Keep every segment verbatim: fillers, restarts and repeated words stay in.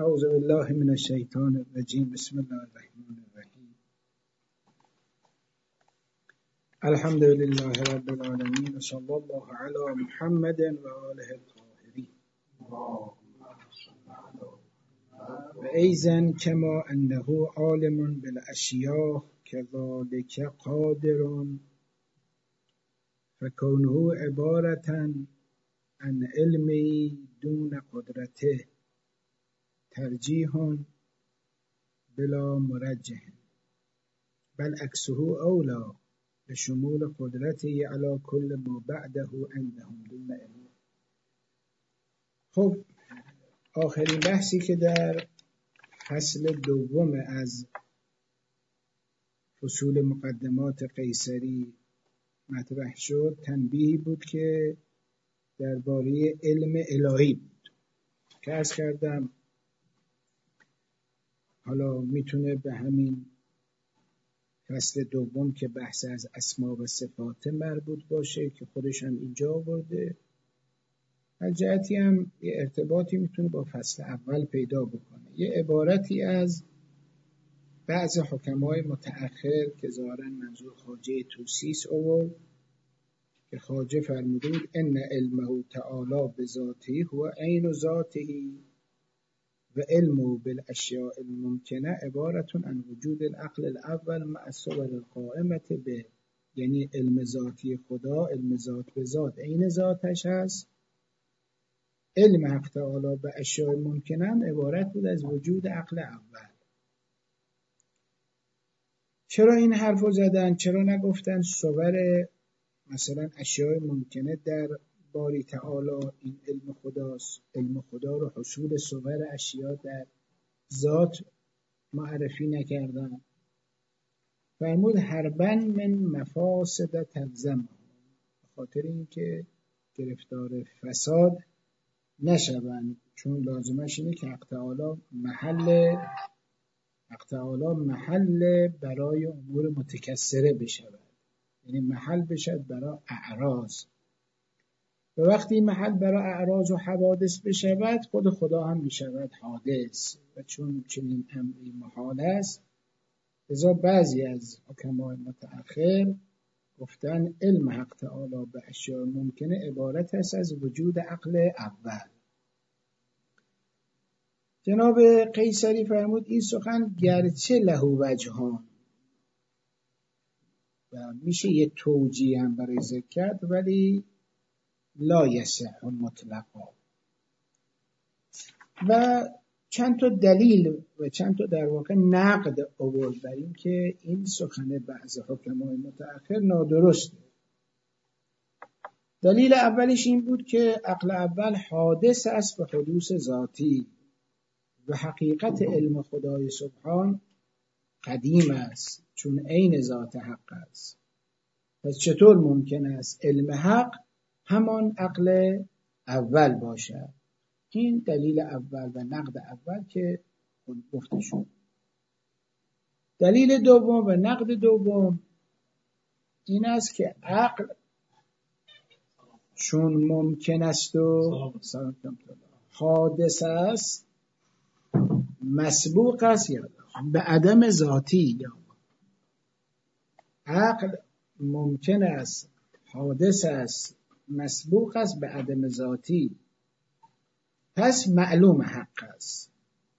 اعوذ بالله من الشیطان الرجیم. بسم الله الرحمن الرحیم. الحمد لله رب العالمین و صلی الله علی محمد و آله الطاهرین. و ایضا کما انه عالم بالاشیاء کذالک قادر فکونه عبارة عن علمی دون قدرته ترجیح بلا مرجح بل عکسه اولی بشمول قدرته علی کل ما بعده عندهم دون علم. خب آخرین بحثی که در فصل دوم از فصول مقدمات قیصری مطرح شد تنبیهی بود که درباره علم الهی بود که عرض کردم حالا میتونه به همین فصل دوم که بحث از اسما و صفات مربوط باشه که خودش هم اینجا آورده، از جهتی هم یه ارتباطی میتونه با فصل اول پیدا بکنه. یه عبارتی از بعض حکمای متأخر که ظاهراً منظور خواجه توسیس آورد که خواجه فرموده بود ان علمه تعالی بذاته هو عین ذاته و علمه بالاشیاء الممکنه عبارة عن وجود العقل الاول مع الصور القائمة به، یعنی علم ذاتی خدا علم ذات به ذات عین ذاتش هست. علم حق تعالی به اشیاء ممکنه هم عبارت بود از وجود عقل اول. چرا این حرفو زدن؟ چرا نگفتن صور مثلا اشیاء ممکنه در باری تعالی این علم خداست، علم خدا رو حصول صور اشیاء در ذات معرفی نکردن؟ فرمود حربا من مفاسد تلزم، به خاطر اینکه گرفتار فساد نشوند، چون لازمش اینه که حق تعالی محل حق تعالی محل برای امور متکثره بشود، یعنی محل بشد برای اعراض. و وقتی محل برای اعراض و حوادث بشود خود خدا هم میشود حادث، و چون چنین امری محال است لذا بعضی از حکمای متأخر گفتن علم حق تعالی به اشیاء ممکنه عبارت است از وجود عقل اول. جناب قیصری فرمود این سخن گرچه له وجهان و میشه یه توجیه هم برای ذکر کرد ولی لا یصح مطلقا، و چند تا دلیل و چند تا در واقع نقد آورد بر این که این سخن بعض حکمای متأخر نادرسته. دلیل اولش این بود که عقل اول حادث است به حدوث ذاتی و حقیقت علم خدای سبحان قدیم است چون عین ذات حق است. پس چطور ممکن است علم حق همان عقل اول باشد؟ این دلیل اول و نقد اول که گفته شد. دلیل دوم و نقد دوم این است که عقل چون ممکن است و حادث است مسبوق است یا به عدم ذاتی. یا عقل ممکن است حادث است مسبوق است به عدم ذاتی، پس معلوم حق است.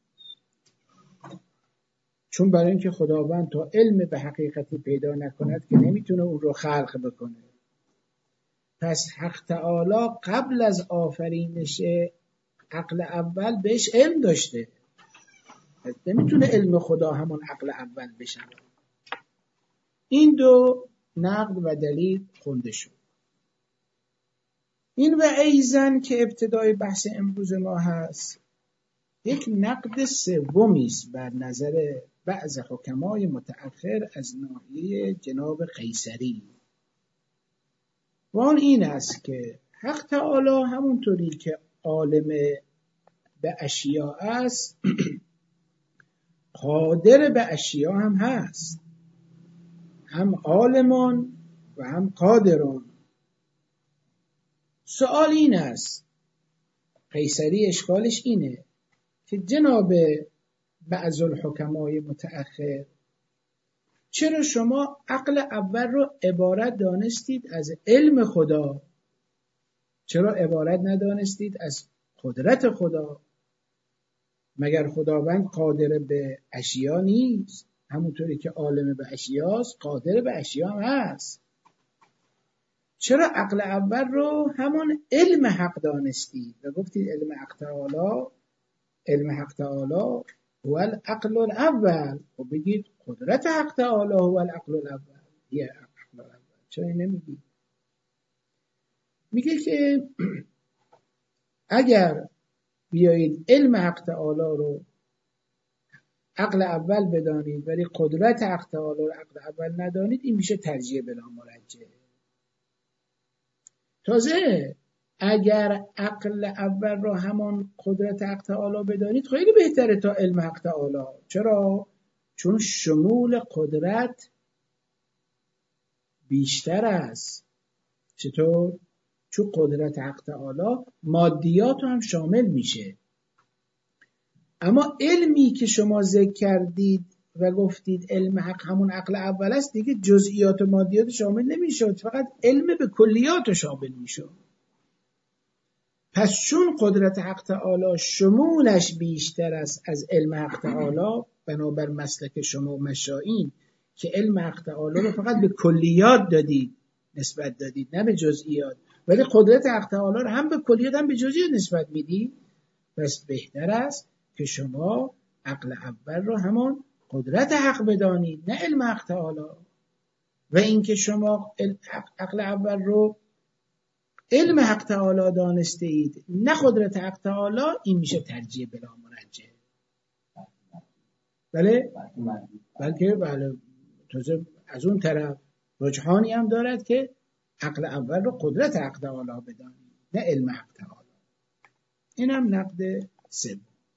چون برای اینکه خداوند تا علم به حقیقتی پیدا نکند که نمیتونه اون رو خلق بکنه، پس حق تعالی قبل از آفرینش عقل اول بهش علم داشته، پس نمیتونه علم خدا همون عقل اول بشه. این دو نقد و دلیل خونده شد. این و ایضا که ابتدای بحث امروز ما هست یک نقد سومی است بر نظر بعض حکمای متأخر از ناحیه جناب قیصری، و آن این است که حق تعالی همونطوری که عالم به اشیاء است قادر به اشیاء هم هست، هم عالمون و هم قادرون. سوال این است، قیصری اشکالش اینه که جناب بعض الحکمای متأخر چرا شما عقل اول رو عبارت دانستید از علم خدا، چرا عبارت ندانستید از قدرت خدا؟ مگر خداوند قادر به اشیا نیست؟ همونطوری که عالم به اشیاست قادر به اشیا هم هست. چرا عقل اول رو همون علم حق دانستید و گفتید علم حق تعالی علم حق تعالی هو العقل الاول؟ و بگید قدرت حق تعالی هو العقل الاول. یه عقل الاول چرا نمیگید؟ میگه که اگر بیایید علم حق تعالی رو عقل اول بدانید ولی قدرت حق تعالی رو عقل اول ندانید، این میشه ترجیح بلا مرجح. تازه اگر عقل اول رو همان قدرت حق تعالی بدانید خیلی بهتره تا علم حق تعالی. چرا؟ چون شمول قدرت بیشتر است. چطور؟ چون قدرت حق تعالی مادیات رو هم شامل میشه. اما علمی که شما ذکر کردید و گفتید علم حق همون عقل اول است، دیگه جزئیات و مادیات شامل نمیشد، فقط علم به کلیات شامل میشد. پس چون قدرت حق تعالی شمولش بیشتر است از علم حق تعالی، بنابر مسلک شما مشائین که علم حق تعالی رو فقط به کلیات دادید نسبت دادید نه به جزئیات، ولی قدرت حق تعالی رو هم به کلیات هم به جزئیات نسبت میدید، پس بهتر است که شما عقل اول رو همان قدرت حق بدانید نه علم حق تعالی. و اینکه شما عقل اول رو علم حق تعالی دانسته اید نه قدرت حق تعالی، این میشه ترجیح بلا مرجح. بله؟ بلکه بله تازه از اون طرف رجحانی هم دارد که عقل اول رو قدرت حق تعالی بدانید نه علم حق تعالی. این هم نقد سوم.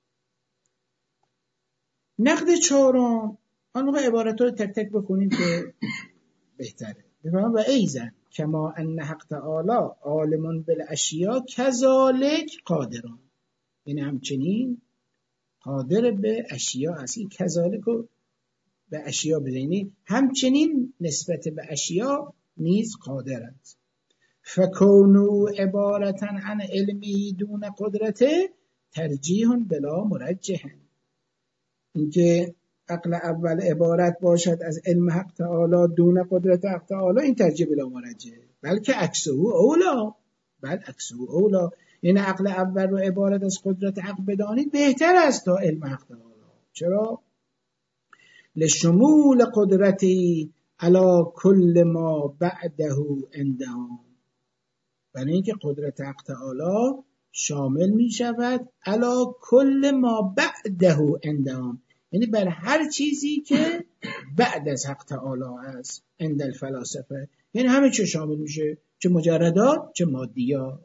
نقد چهارم، آن موقع عبارت رو تک تک بکنیم که بهتره. بفهم و ایزن کما ان حق تعالی عالم بالاشیاء کذالک قادران. این همچنین قادر به اشیاء است. این کذالک رو به اشیاء بزنید، همچنین نسبت به اشیاء نیز قادر است. فکونو عبارتا عن علمی دون قدرته ترجیح بلا مرجح. اینکه عقل اول عبارت باشد از علم حق تعالی دون قدرت حق تعالی، این ترجیح بلا مرجح، بلکه عکسه اولا، بل عکسه اولا. یعنی عقل اول رو عبارت از قدرت حق بدانید بهتر است تا علم حق تعالی. چرا؟ لشمول قدرتی علی کل ما بعده عندهم. برای اینکه قدرت حق تعالی شامل می شود علی کل ما بعده عندهم، یعنی بر هر چیزی که بعد از حق تعالی است عند الفلاسفه، یعنی همه چی شامل میشه، چه مجردات چه مادیات.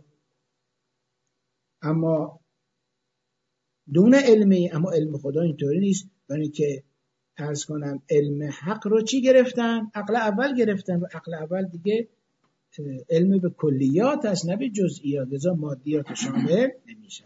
اما دون علمی، اما علم خدا اینطوری نیست. برای اینکه عرض کنم علم حق رو چی گرفتن؟ عقل اول گرفتن و عقل اول دیگه علم به کلیات است نه به جزئیات، لذا مادیات شامل نمیشه.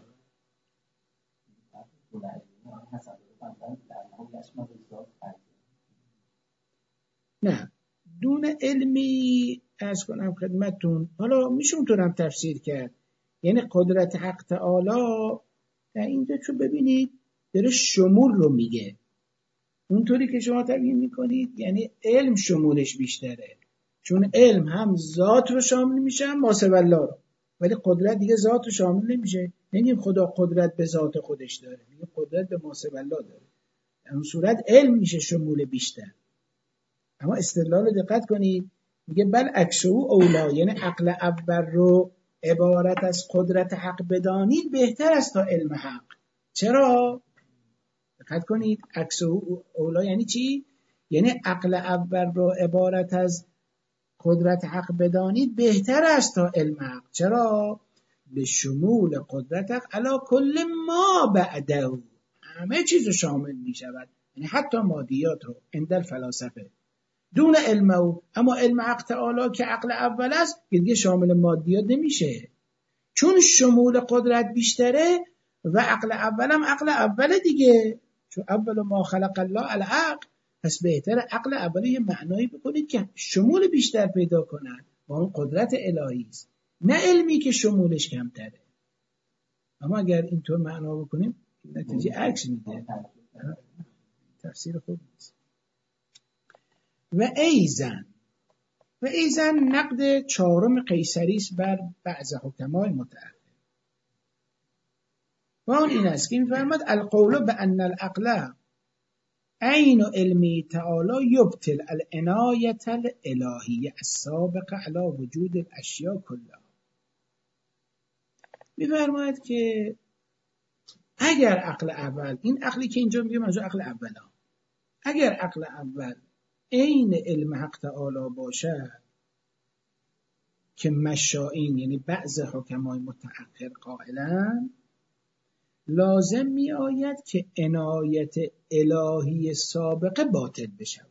نه دون علمی عرض کنم خدمتون، حالا میشه اونطورم تفسیر کرد، یعنی قدرت حق تعالی در اینجا چون ببینید داره شمول رو میگه، اونطوری که شما تبیین میکنید یعنی علم شمولش بیشتره، چون علم هم ذات رو شامل میشه هم ماسو الله رو، ولی قدرت دیگه ذات رو شامل نمیشه. نمیگیم خدا قدرت به ذات خودش داره، میگیم قدرت به ماسو الله داره. در اون صورت علم میشه شمول بیشتر. اما استدلال رو دقت کنید، میگه بل عکسه اولا، یعنی عقل اول رو عبارت از قدرت حق بدانید بهتر است تا علم حق. چرا؟ دقت کنید عکسه اولا یعنی چی؟ یعنی عقل اول رو عبارت از قدرت حق بدانید بهتر است تا علم حق. چرا؟ به شمول قدرت حق علی کل ما بعده، همه چیز شامل می شود، یعنی حتی مادیات رو عند الفلاسفه دون علم او. اما علم حق تعالی که عقل اول است دیگه شامل مادیات نمیشه، چون شمول قدرت بیشتره و عقل اولم عقل اول دیگه، چون اول ما خلق الله العقل، پس بهتره عقل اول یه معنایی بکنید که شمول بیشتر پیدا کنن و اون قدرت الهی است، نه علمی که شمولش کمتره. اما اگر اینطور معنا بکنیم نتیجه عکس میده، تفسیر خوب نیست. و ایزن و ایزن نقد چهارم قیصری است بر بعض حکمای متأخر و اون این است که می‌فرماد القول بأن العقل عین علمی تعالی یبطل العنایة الالهیه السابقه علی وجود الاشیاء کلها. می‌فرماید که اگر عقل اول، این عقلی که اینجا میگه منظور عقل اولا، اگر عقل اول عین علم حق تعالی باشه که مشائین یعنی بعض حکمای متأخر قائلن، لازم می آید که عنایت الهی سابقه باطل بشود.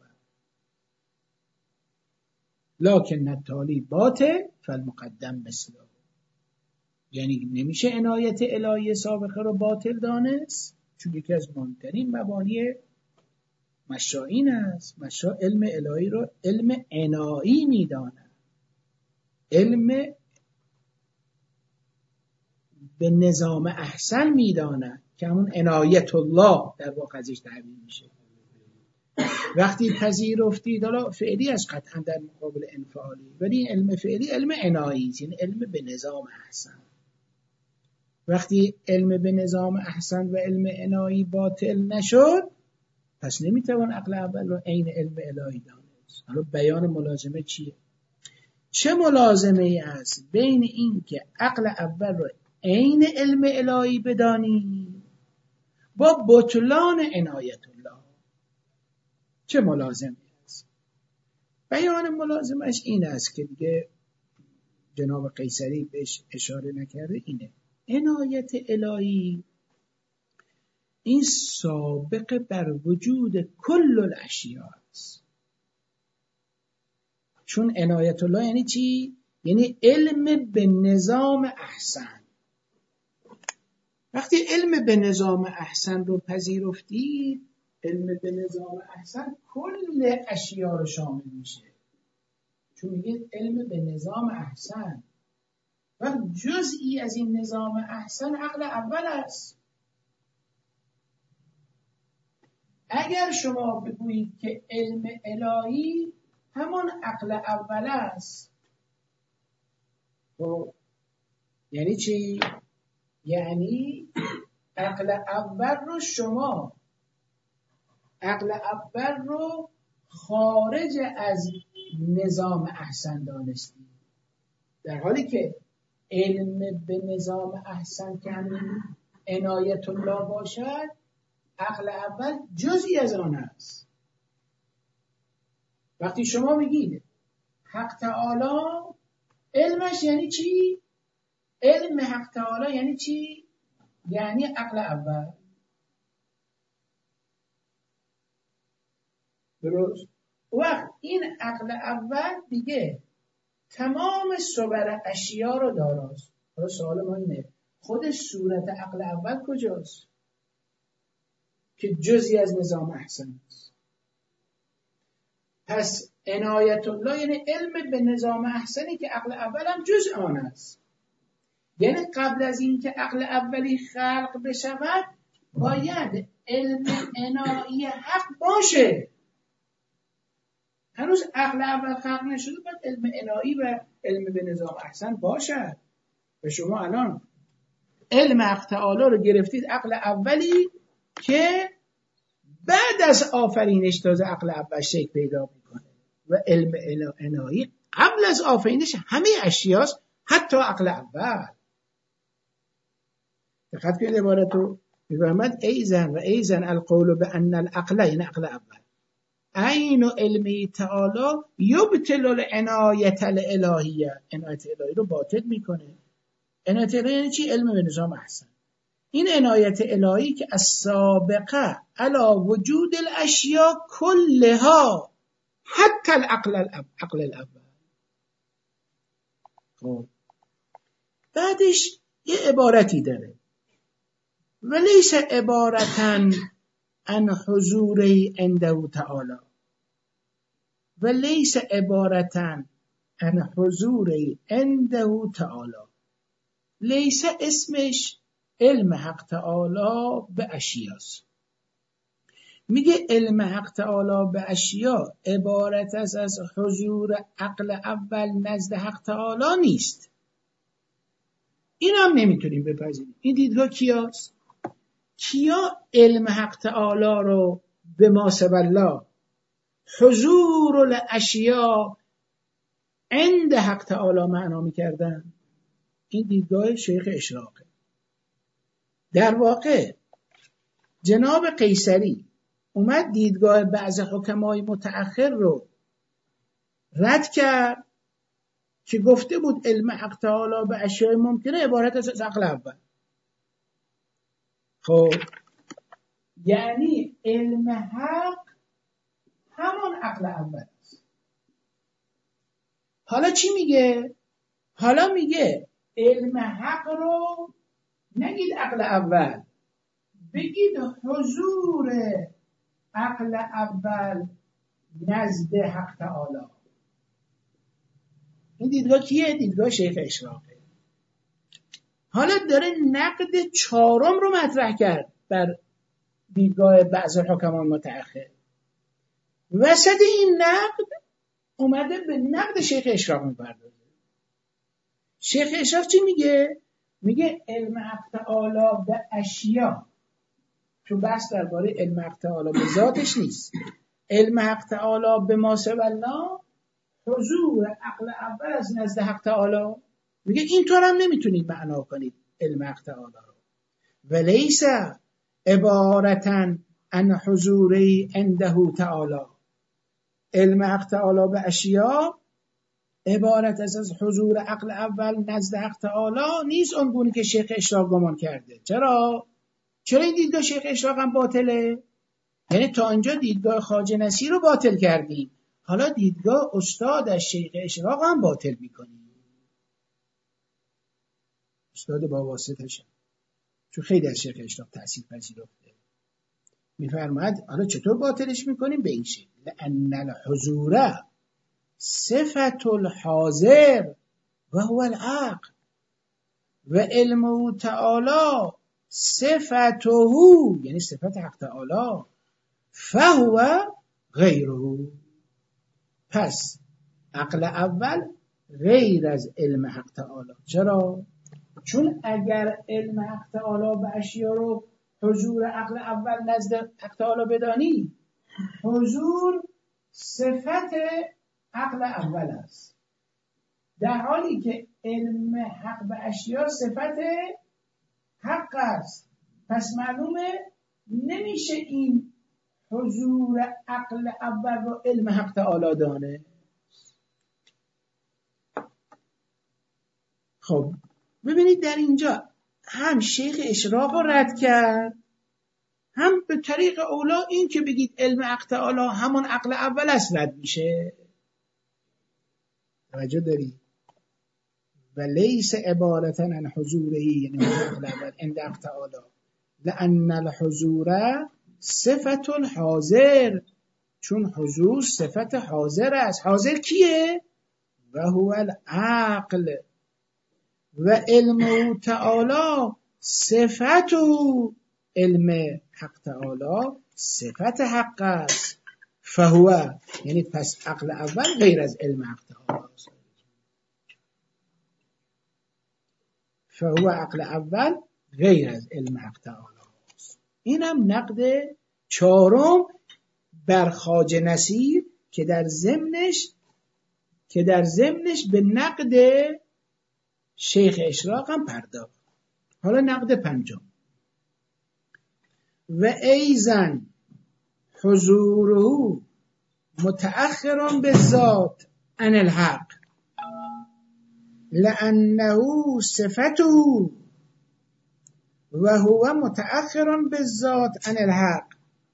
لکن التالی باطل فالمقدم مثله، یعنی نمیشه عنایت الهی سابقه رو باطل دانست، چون یکی از مهمترین مبانی مشائین است. مشا علم الهی رو علم عنایی میداند، علم به نظام احسن میداند که همون عنایت الله در واقع ازش تعبیر میشه. وقتی پذیرفتید، حالا فعلی از قطعا در مقابل انفعالی، ولی این علم فعلی علم عنایی است، یعنی علم به نظام احسن. وقتی علم به نظام احسن و علم عنایی باطل نشد، پس نمیتوان عقل اول رو عین علم الهی دانست. حالا بیان ملازمه چیه؟ چه ملازمه ای است بین این که عقل اول رو عین علم الهی بدانی با بطلان عنایت الله؟ چه ملازمه است؟ بیان ملازمش این است که دیگه جناب قیصری بهش اشاره نکرده، اینه عنایت الهی این سابق بر وجود کل الاشیاء است. چون عنایت الله یعنی چی؟ یعنی علم به نظام احسن. وقتی علم به نظام احسن رو پذیرفتید، علم به نظام احسن کل اشیاء رو شامل میشه، چون میگه علم به نظام احسن و جزئی از این نظام احسن عقل اول است. اگر شما بگویید که علم الهی همان عقل اول است، خب یعنی چی؟ یعنی عقل اول رو شما عقل اول رو خارج از نظام احسن دانستید، در حالی که علم به نظام احسن که همین عنایت الله باشد، عقل اول جزئی از آن است. وقتی شما میگید حق تعالی علمش یعنی چی؟ علم حق تعالی یعنی چی؟ یعنی عقل اول. درست؟ وقت این عقل اول دیگه تمام صور اشیا رو داراست. حالا سوال ما اینه، خودش صورت عقل اول کجاست که جزئی از نظام احسن است؟ پس عنایت الله یعنی علم به نظام احسنی که عقل اول هم جزء آن است. یعنی قبل از این که عقل اولی خلق بشود باید علم عنایی حق باشه. هنوز عقل اول خلق نشده، باید علم عنایی و علم به نظام احسن باشد. و شما الان علم حق تعالی رو گرفتید عقل اولی که بعد از آفرینش تازه عقل اول شکل پیدا میکنه، و علم عنایی قبل از آفرینش همه اشیاست، حتی عقل اول. دقت کنید عبارتو، میفهمد ایزن و ایزن القول بأن العقل، یعنی عقل اول عین علمی تعالی یبطل العنایت الالهیه، عنایت الهی رو باطل میکنه. عنایت الهی یعنی چی؟ علم به نظام احسن. این عنایت الهی که السابقه علی وجود الاشیاء کلها حتی العقل العقل الاول. خب بعدش یه عبارتی داره، ولیس عبارتن عن حضوری عنده تعالی ولیس عبارتن عن حضوری عنده تعالی. لیس اسمش علم حق تعالی به اشیاست. میگه علم حق تعالی به اشیا عبارت است از حضور عقل اول نزد حق تعالی نیست. این هم نمیتونیم بپذیریم. این دیدگاه کیاست؟ کیا علم حق تعالی رو به ما سب الله حضور الاشیا عند حق تعالی معنا میکردن؟ این دیدگاه شیخ اشراقه. در واقع جناب قیصری اومد دیدگاه بعض حکمای متأخر رو رد کرد که گفته بود علم حق تعالی به اشیاء ممکنه عبارت از عقل اول. خب یعنی علم حق همون عقل اول است. حالا چی میگه؟ حالا میگه علم حق رو نگید عقل اول، بگید حضور عقل اول نزد حق تعالی. این دیدگاه کیه؟ دیدگاه شیخ اشراقه. حالا داره نقد چهارم رو مطرح کرد بر دیدگاه بعض حکمان متأخر. وسط این نقد اومده به نقد شیخ اشراق میپردازه. شیخ اشراق چی میگه؟ میگه علم حق تعالی به اشیا، چون بحث درباره علم حق تعالی به ذاتش نیست، علم حق تعالی به ما سب الله حضور عقل اول از نزد حق تعالی. میگه اینطور هم نمیتونید معنا کنید علم حق تعالی رو. ولیس عبارتن عن حضوری عنده تعالی. علم حق تعالی به اشیا عبارت از از حضور عقل اول نزد حق تعالی نیست اونگونه که شیخ اشراق گمان کرده. چرا؟ چرا این دیدگاه شیخ اشراق هم باطله؟ یعنی تا اینجا دیدگاه خواجه نصیر رو باطل کردیم، حالا دیدگاه استادش شیخ اشراق هم باطل میکنیم. استاد با واسطش، چون خیلی از شیخ اشراق تأثیر پذیرفته، میفرماید حالا چطور باطلش میکنیم؟ به این شکل: لأن الحضور صفت الحاضر و هو العقل و علمه تعالی صفته، یعنی صفت حق تعالی، فهو غیره. پس عقل اول غیر از علم حق تعالی. چرا؟ چون اگر علم حق تعالی به اشیا رو حضور عقل اول نزد حق تعالی بدانی، حضور صفت عقل اول است، در حالی که علم حق به اشیا صفت حق است. پس معلومه نمیشه این حضور عقل اول رو علم حق تعالی دانه. خب ببینید در اینجا هم شیخ اشراق رو رد کرد، هم به طریق اولا این که بگید علم حق تعالی همون عقل اول است رد میشه. توجه داری؟ و لیس عبارتا عن حضورهی، یعنی عقل اول عند حق تعالی، لأن الحضور صفت الحاضر، چون حضور صفت حاضر است. حاضر کیه؟ و هو العقل و علم تعالی صفت علم حق تعالی صفت حق است. فهو، یعنی پس عقل اول غیر از علم حق تعالی است. فهو عقل اول غیر از علم حق تعالی است. اینم نقد چهارم بر خواجه نصیر که در ضمنش که در ضمنش به نقد شیخ اشراق هم پرداخت. حالا نقد پنجم: و ایضا حضوره متأخر بالذات عن الحق لأنه صفته و هو متأخر بالذات عن الحق.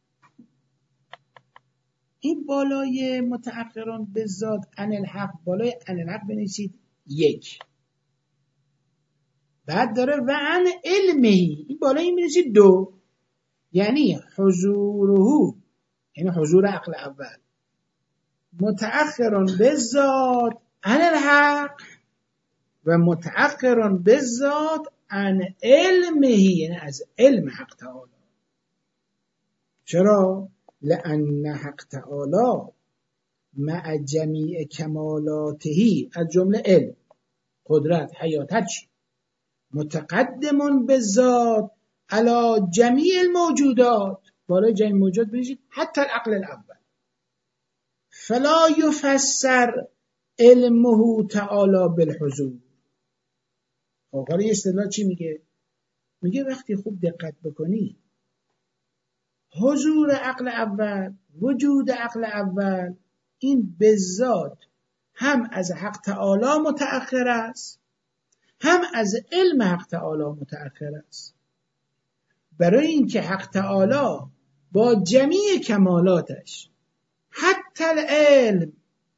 این بالای متأخر بالذات عن الحق، بالای عن الحق بنویسید یک. بعد داره و عن علمهی، این بالایی میرسید دو، یعنی حضوره، یعنی حضور عقل اول، متأخرون بالذات عن الحق و متأخرون بالذات عن علمهی، یعنی از علم حق تعالی. چرا؟ لأن حق تعالی مع جمیع کمالاتهی، از جمله علم، قدرت، حیات، هر چی، متقدم بالذات علی جمیع الموجودات، بالای جمیع موجود بشید، حتی العقل الاول. فلا یفسر علمه تعالی بالحضور. خب حالا یه اصطلاح چی میگه؟ میگه وقتی خوب دقت بکنی، حضور عقل اول، وجود عقل اول، این به ذات هم از حق تعالی متأخر است، هم از علم حق تعالی متأخر است. برای اینکه حق تعالی با جمیع کمالاتش، حتی العلم،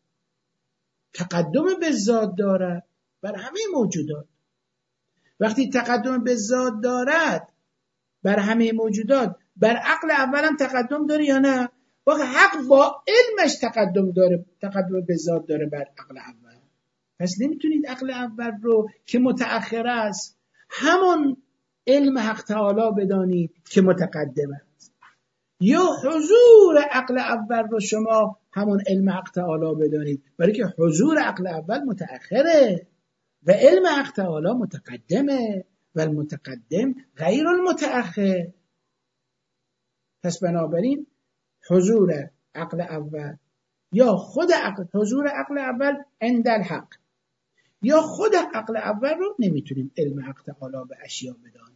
تقدم به ذات دارد بر همه موجودات. وقتی تقدم به ذات دارد بر همه موجودات، بر عقل اول هم تقدم داره یا نه؟ واقع حق با علمش تقدم داره، تقدم به ذات داره بر عقل اول. پس نمیتونید عقل اول رو که متأخر است همون علم حق تعالی بدانید که متقدم است، یا حضور عقل اول رو شما همون علم حق تعالی بدانید، برای که حضور عقل اول متأخره و علم حق تعالی متقدمه و المتقدم غیر المتأخر. پس بنابراین حضور عقل اول یا خود عقل، حضور عقل اول عند الحق یا خود عقل اول رو نمیتونیم علم حق تعالی به اشیا بدانیم.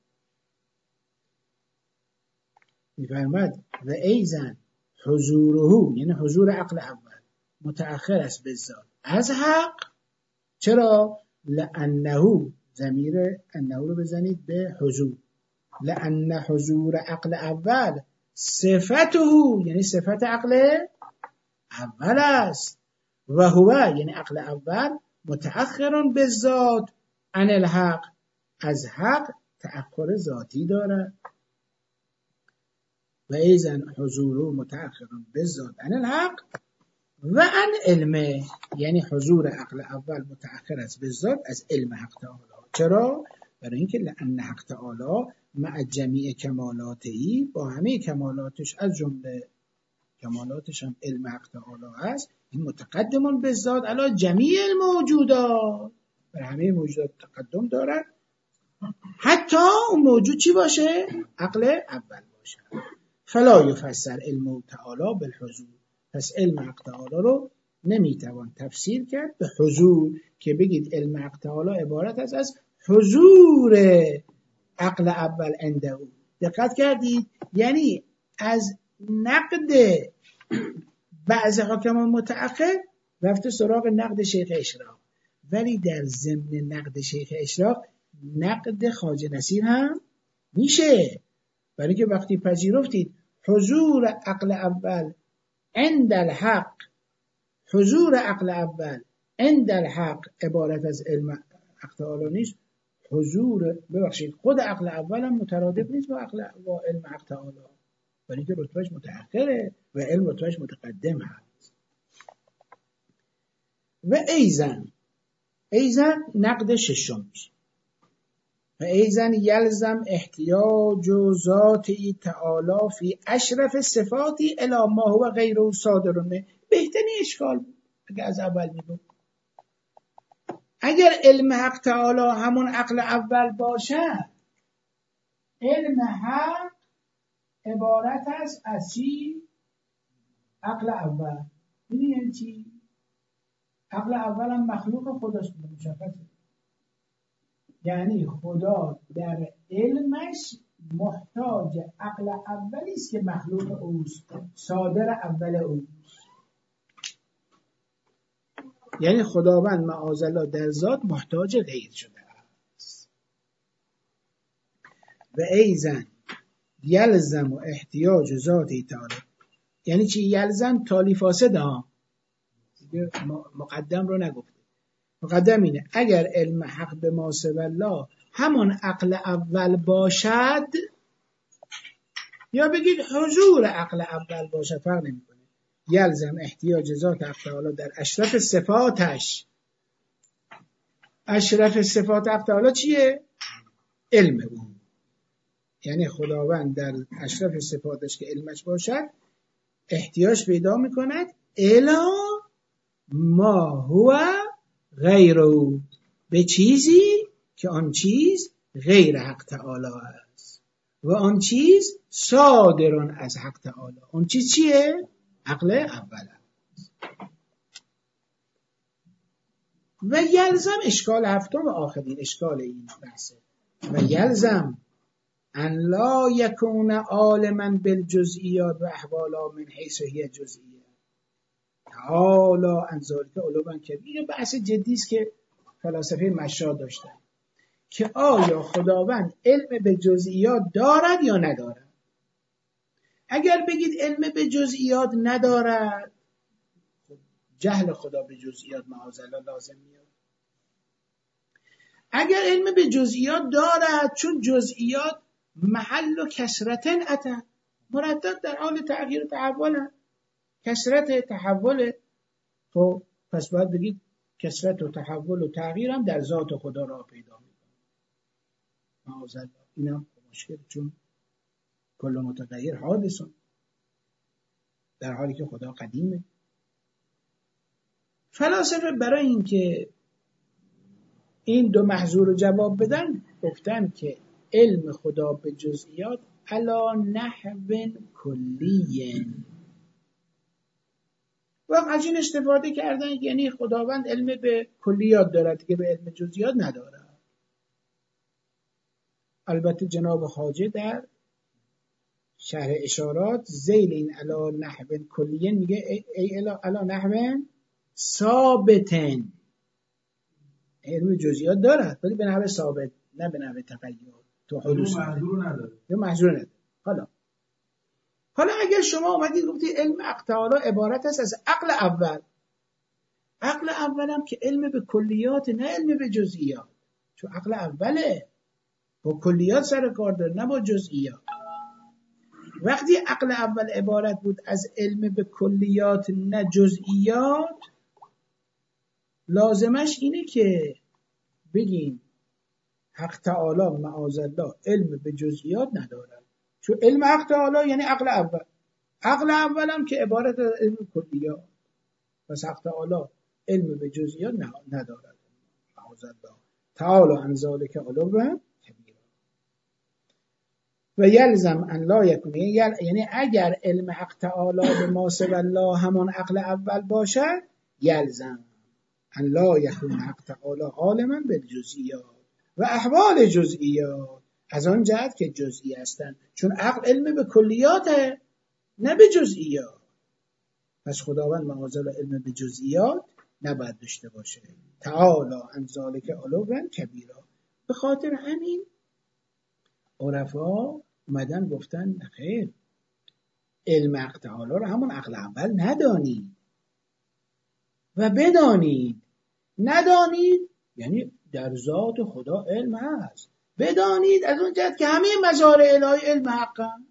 میفرماد و ایزن حضوره، یعنی حضور عقل اول متأخر است به ذات از حق. چرا؟ لانه، ضمیر انه رو بزنید به حضور، لان حضور عقل اول صفته، یعنی صفت عقل اول است، و هو، یعنی عقل اول، متأخرون به ذات عن الحق، از حق تأخر ذاتی دارد. و ایزن حضور متأخرون به ذات عن الحق و عن علمه، یعنی حضور عقل اول متأخر است به ذات از علم حق تعالی. چرا؟ برای اینکه لأن حق تعالی مع جمیع کمالاتهی، با همه کمالاتش، از جمله کمالاتش هم علم حق تعالی است، این متقدمون به ذات علی جمیع الموجودات، بر همه موجودات تقدم دارد، حتی اون موجود چی باشه؟ عقل اول باشه. فلا یفسر علم تعالی بالحضور، پس علم حق تعالی رو نمیتوان تفسیر کرد به حضور، که بگید علم حق تعالی عبارت است از حضور عقل اول عنده. دقت کردید؟ یعنی از نقد بعض حکمان متأخر رفته سراغ نقد شیخ اشراق، ولی در ضمن نقد شیخ اشراق نقد خواجه نصیر هم میشه، برای که وقتی پذیرفتید حضور عقل اول عند الحق، حضور عقل اول عند الحق عبارت از علم حق تعالی نیست، حضور، ببخشید، خود عقل اول هم مترادف نیست با عقل و علم حق تعالی، برای که رتبهش متأخره و علم رتبهش متقدم هست. و ایزن، ایزن نقد ششم میشه. و ایزن یلزم احتیاج و ذاتی تعالی فی اشرف صفاتی الی ما هو غیره صادر منه. بهترین اشکال بود اگر از اول میگم، اگر علم حق تعالی همون عقل اول باشه، علم حق عبارت است از چی؟ عقل اول. میدونی یعنی چی؟ عقل اول هم مخلوق خداست، مشخصه. یعنی خدا در علمش محتاج عقل اولی است که مخلوق اوست، صادر اول اوست. یعنی خداوند معاذالله در ذات محتاج غیر شده است. و ایزن یلزم و احتیاج ذاتی تعالی، یعنی چی؟ یلزم تالی فاسد ها، مقدم رو نگفته، مقدم اینه اگر علم حق به ما سوی الله همون عقل اول باشد، یا بگید حضور عقل اول باشد، فرق نمیکنه، یلزم احتیاج ذات حق تعالی در اشرف صفاتش. اشرف صفات حق تعالی چیه؟ علم اون. یعنی خداوند در اشرف صفاتش که علمش باشد احتیاج پیدا میکند الا ما هو غیره، به چیزی که آن چیز غیر حق تعالی است و آن چیز صادرون از حق تعالی. آن چیز چیه؟ عقل اول است. و یلزم اشکال هفتم و آخرین اشکال این بحثه، و یلزم ان لا یکون عالما بالجزئیات و احوالا من حیث هی جزئیه تعالی عن ذلک علوا کبیر. بحث جدی است که فلاسفه مشا داشتن که آیا خداوند علم به جزئیات دارد یا ندارد. اگر بگید علم به جزئیات ندارد، جهل خدا به جزئیات معاذالله لازم میاد. اگر علم به جزئیات دارد، چون جزئیات محل و کثرت اتى، مرتب در حال تغییر و تحول، کثرت تحول، خب پس باید بگید کثرت و تحول و تغییر هم در ذات خدا را پیدا میکنه معاذالله. اینم مشکل، چون کل متغیر حادثون، در حالی که خدا قدیمه. فلاسفه برای اینکه این دو محظور رو جواب بدن گفتن که علم خدا به جزئیات علا نحو کلی، و از این استفاده کردن یعنی خداوند علم به کلیات دارد که به علم جزئیات ندارد. البته جناب خواجه در شرح اشارات ذیل این علا نحو کلی میگه ای, ای علا, علا نحو ثابتن، علم جزئیات دارد ولی به نحو ثابت، نه به نحو تغییر تو حدوث نداره، یا محظور نداره. حالا حالا اگر شما اومدید گفتید علم حق تعالی عبارت است از عقل اول، عقل اول هم که علم به کلیات نه علم به جزئیات، چون عقل اوله با کلیات سر کار داره نه با جزئیات. وقتی عقل اول عبارت بود از علم به کلیات نه جزئیات، لازمش اینه که بگیم حق تعالی معاذالله علم به جزئیات ندارد، چون علم حق تعالی یعنی عقل اول، عقل اول هم که عبارت از علم کلیات، پس حق تعالی علم به جزئیات ندارد معاذالله تعالی عن ذلک علوا کبیرا. و یلزم ان لا یکون، یعنی اگر علم حق تعالی به ما سوی الله همان عقل اول باشد، یلزم ان لا یکون حق تعالی عالما بالجزئیات و احوال جزئیات، از آن جهت که جزئی هستند، چون عقل علم به کلیاته نه به جزئیات. پس خداوند معاذالله علم به جزئیات نباید داشته باشه. تعالی عن ذلک علوا کبیرا. به خاطر همین عرفا اومدن گفتن خیر، علم حق تعالی رو همون عقل اول ندانید و بدانید. ندانید یعنی در ذات خدا علم هست، بدانید از اون جهت که همه مظاهر الهی علم حق هم.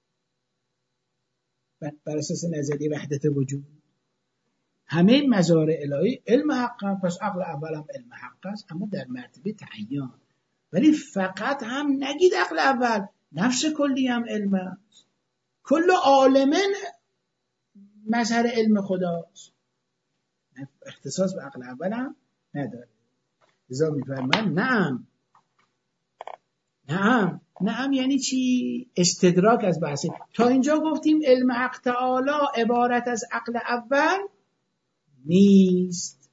بر اساس نظریه وحدت وجود همه مظاهر الهی علم حق هم، پس عقل اول هم علم حق است، اما در مرتبه تعین. ولی فقط هم نگید عقل اول، نفس کلی هم علم است، کل عالمن مظهر علم خداست، اختصاص به عقل اول هم نداره. لذا میفرمان نعم نعم نعم یعنی چی؟ استدراک از بحثی. تا اینجا گفتیم علم حق تعالی عبارت از عقل اول نیست،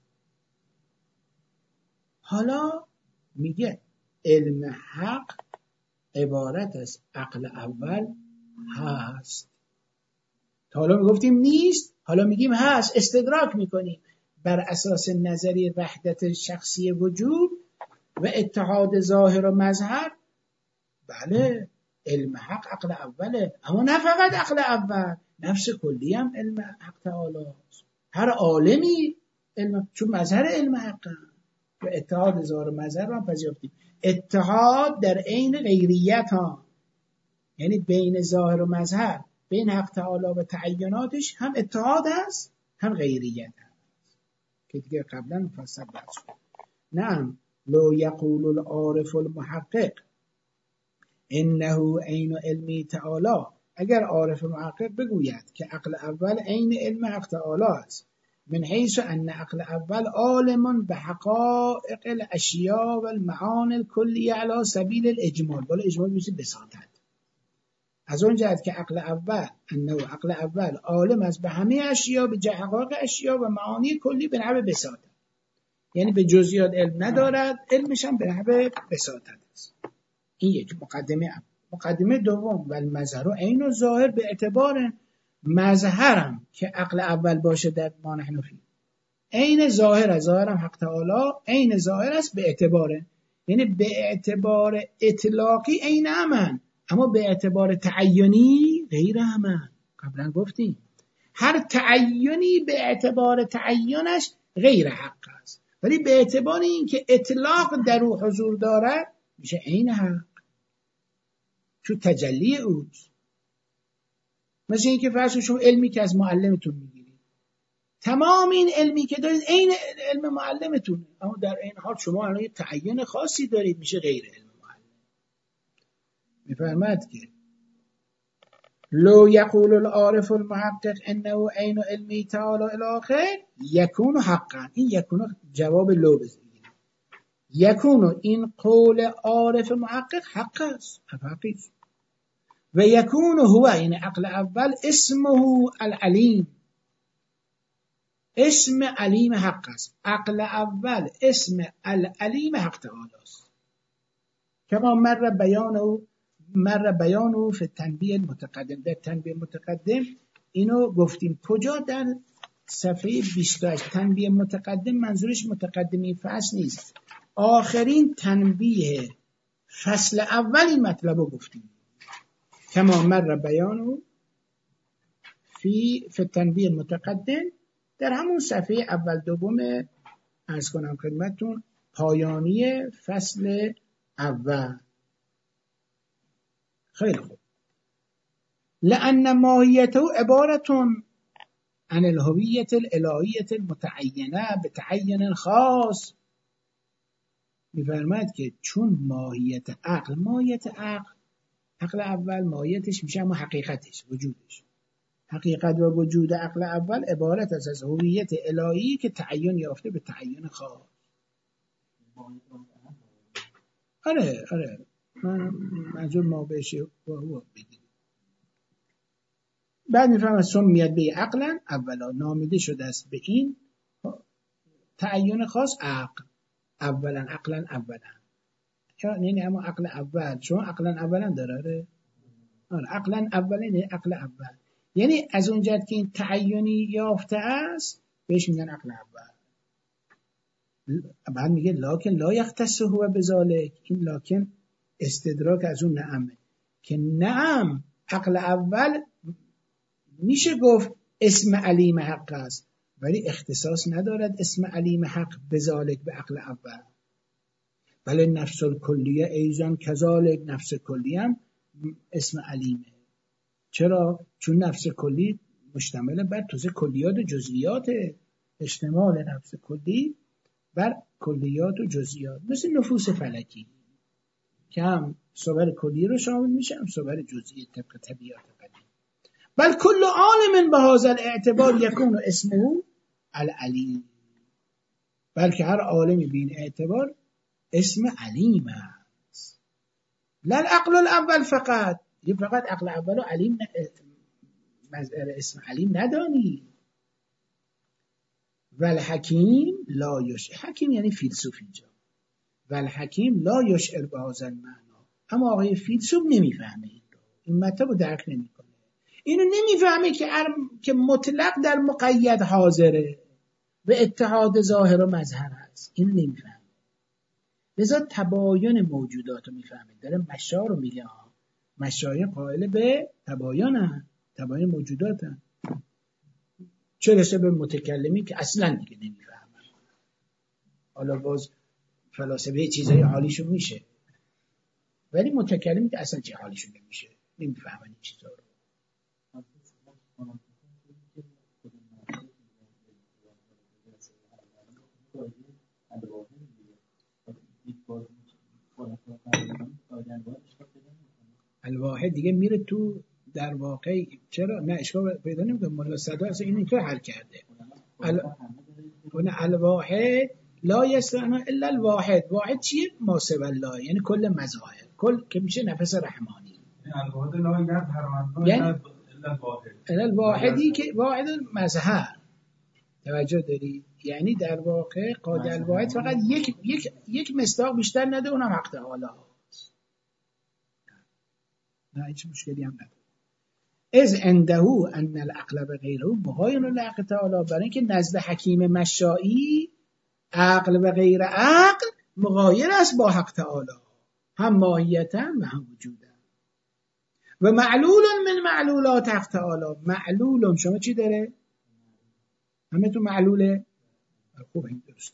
حالا میگه علم حق عبارت از عقل اول هست. تا حالا میگفتیم نیست، حالا میگیم هست، استدراک میکنیم بر اساس نظریه وحدت شخصی وجود و اتحاد ظاهر و مظهر. بله علم حق عقل اوله، اما نه فقط عقل اول، نفس کلی هم علم حق تعالی است. هر عالمی علم، چون مظهر علم حق هم. و اتحاد ظاهر و مظهر رو هم پذیرفتیم. اتحاد در عین غیریت ها، یعنی بین ظاهر و مظهر، بین حق تعالی و تعیناتش هم اتحاد هست هم غیریت هست که دیگه قبلا مفصل بحث شد. نعم لو یقول العارف المحقق انه عین علمی تعالی، اگر عارف محقق بگوید که عقل اول عین علم حق تعالی است، من حیث ان عقل اول عالم به حقائق الاشیاء و المعانی الکلیه علی سبیل الاجمال، بالا اجمال میشه بساطت، از اون جهت که عقل اول انه عقل اول عالم است به همه اشیاء، به حقایق اشیاء و معانی کلی به نحو بساطت، یعنی به جزئیات علم ندارد، علمش هم به نحو بساطت است. این یک مقدمه هم. مقدمه دوم و المظهر عین و ظاهر به اعتبار مظهرم که عقل اول باشه در ما نحن فی، عین ظاهر از ظاهرم حق تعالی عین ظاهر است به اعتبار، یعنی به اعتبار اطلاقی عین همن، اما به اعتبار تعینی غیر همن. قبلا گفتیم هر تعینی به اعتبار تعینش غیر حق است، ولی به اعتبار اینکه اطلاق در او حضور دارد میشه عین حق، چون تجلی اوست. مثل اینکه فرض شما علمی که از معلمتون میگیرید، تمام این علمی که دارید عین علم معلمتونه، اما در این حال شما الان یه تعین خاصی دارید، میشه غیر علم معلم. میفرماد که لو یقول العارف المحقق انه عین علمی تعالی الی آخر یکون حقا، این یکون جواب لو بزنید، یکون این قول عارف محقق حق است، حقیقی، و یکون هو این عقل اول اسمه العلیم، اسم علیم حق است، عقل اول اسم العلیم حق تعالی است، کما مر بیانه مر بیانه فی التنبیه المتقدم، در تنبیه متقدم اینو گفتیم. کجا؟ در صفحه بیست و هشت. تنبیه متقدم منظورش متقدمی فصل نیست، آخرین تنبیه فصل اول این مطلب رو گفتیم، کما مر بیانه فی فی التنبیه المتقدم، در همون صفحه اول دوم عرض کنم خدمتتون، پایانی فصل اول. خیلی خوب. لأن ماهیته عبارتون عن الهویت الالهیت المتعینه به تعین خاص، میفرماید که چون ماهیت عقل، ماهیت عقل عقل اول ماهیتش میشه اما حقیقتش، وجودش، حقیقت و وجود عقل اول عبارت است از هویت الهی که تعین یافته به تعین خاص. آره آره من منظور ما بشه و هو بگیم. بعد میفهمم سمیت به عقلا اولا، نامیده شده است به این تعین خاص عقل اولا، عقلا اولا، یعنی اما عقل اول، شما عقلا اولا داره، آره عقلا اولا یعنی عقل اول، یعنی از اون جهت که این تعینی یافته است بهش میگن عقل اول. بعد میگه لکن لا یختص هو بذالک، این لکن استدراک از اون نعمه که نعم عقل اول میشه گفت اسم علیم حق است، ولی اختصاص ندارد اسم علیم حق بذالک به عقل اول، بله نفس الکلیه ایزان کذالک، نفس کلی هم اسم علیمه. چرا؟ چون نفس کلی مشتمل بر توزیع کلیات و جزئیات، اشتمال نفس کلی بر کلیات و جزئیات، مثل نفوس فلکی که هم صور کلی رو شامل میشه هم صور جزئی طبق طبیعت قدیم. بل کل عالم به هذا الاعتبار یکون اسمه العلیم، بلکه هر عالمی به این اعتبار اسم علیم است. لا العقل الاول فقط، یه فقط عقل اول و علیم مظهر اسم علیم ندانی. والحکیم لا یشعر، حکیم یعنی فیلسوف اینجا، والحکیم لا یشعر به هذا المعنی، اما آقای فیلسوف نمیفهمه این رو، این مطلب رو درک نمیکنه، اینو نمیفهمه که که مطلق در مقید حاضره و اتحاد ظاهر و مظهر هست، اینو نمیفهمه. لذا تباین موجودات رو میفهمه، داره مشا رو میگه، مشای قائل به تباین هم، تباین موجودات هم، چه رسه به متکلمی که اصلا دیگه نمیفهمه. حالا باز فلاسفه چیزای حالیشون میشه، ولی متکلم که اصلا چه حالیشون نمیشه، نمیفهمن این چیزا رو. الواحد دیگه میره تو در واقع، چرا نه اشکال پیدا نمیکنه. ملا صدر اصلا این اینطور حل کرده. ال... الواحد لا یستغنا الا الواحد. واحد چیه؟ ما سوی الله، یعنی کل مظاهر، کل که میشه نفس رحمانی. الواحد لا یظهر یعنی الا الواحد، الواحدی که واحد مظهر. توجه داری؟ یعنی در واقع قادر الواحد فقط یک یک یک مصداق بیشتر نده، اونم حق تعالی. نه هیچ مشکلی هم نداره. از عنده ان العقل بغیره مغایر للحق تعالی، برای اینکه نزد حکیم مشائی عقل و غیر عقل مغایر است با حق تعالی، هم ماهیتا و هم وجودا. و معلول من معلولات حق تعالی. معلول شما چی داره؟ همه تو معلوله؟ خوب این درست.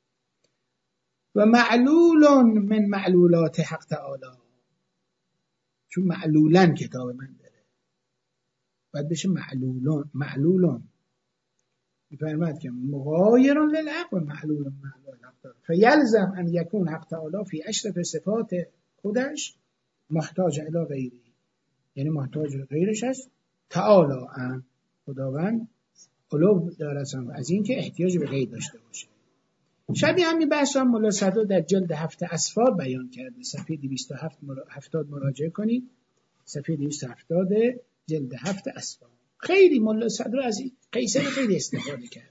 و معلول من معلولات حق تعالی، چون معلولن کتاب من داره باید بشه معلولون. معلولون میفرماد که مغایر للعقل معلول معلول حق تعالی، فیلزم ان یکون حق تعالی فی اشرف صفات خودش محتاج الی غیره، یعنی محتاج غیرش است. تعالی ان خداوند علو دارد از این که احتیاج به غیر داشته باشه. شبیه همین بحث هم ملا صدر در جلد هفت اسفار بیان کرده. صفحه دویست و هفتاد مراجعه کنید، صفحه دویست و هفتاد جلد هفت اسفار. خیلی ملا صدر از قیصر خیلی استفاده کرد.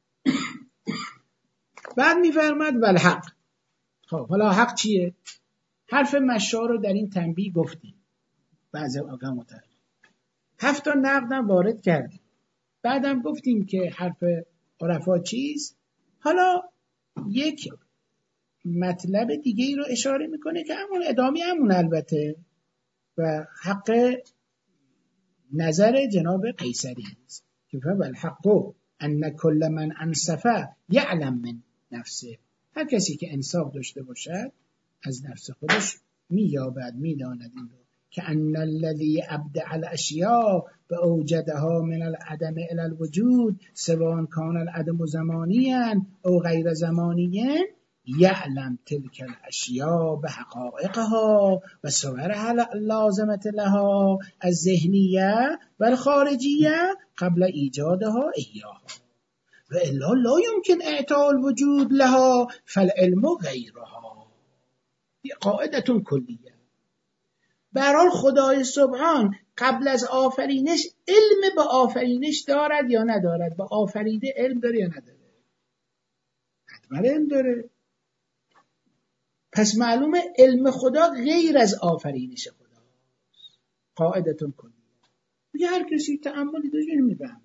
بعد میفرماد والحق. خب حالا حق چیه؟ حرف مشا رو در این تنبیه گفتیم، بعضی آقا متعلق هفت تا نقدم وارد کردیم. بعدم گفتیم که حرف عرفا چیست. حالا یک مطلب دیگه ای رو اشاره میکنه که همون ادامه همون البته، و حق نظر جناب قیصری است که فالحق ان کل من انصف یعلم من نفسه. هر کسی که انصاف داشته باشد از نفس خودش مییابد، میداند این رو که ان الذی ابدع الاشیاء باوجدها من العدم الى الوجود سواء کان العدم زمانیا او غیر زمانیا یعلم تلك الاشیاء بحقائقها و صورها اللازمه لها الذهنیه و الخارجیه قبل ایجادها احیاها و الا لا يمكن اعطاء الوجود لها فالعلم غیرها. یه قاعده کلیه. برای خدای سبحان قبل از آفرینش علم به آفرینش دارد یا ندارد؟ به آفریده علم داره یا نداره؟ حتما علم داره. پس معلومه علم خدا غیر از آفرینش خدا. قاعده کلیه. میگه هر کسی تأملی داشت اینو میفهمه.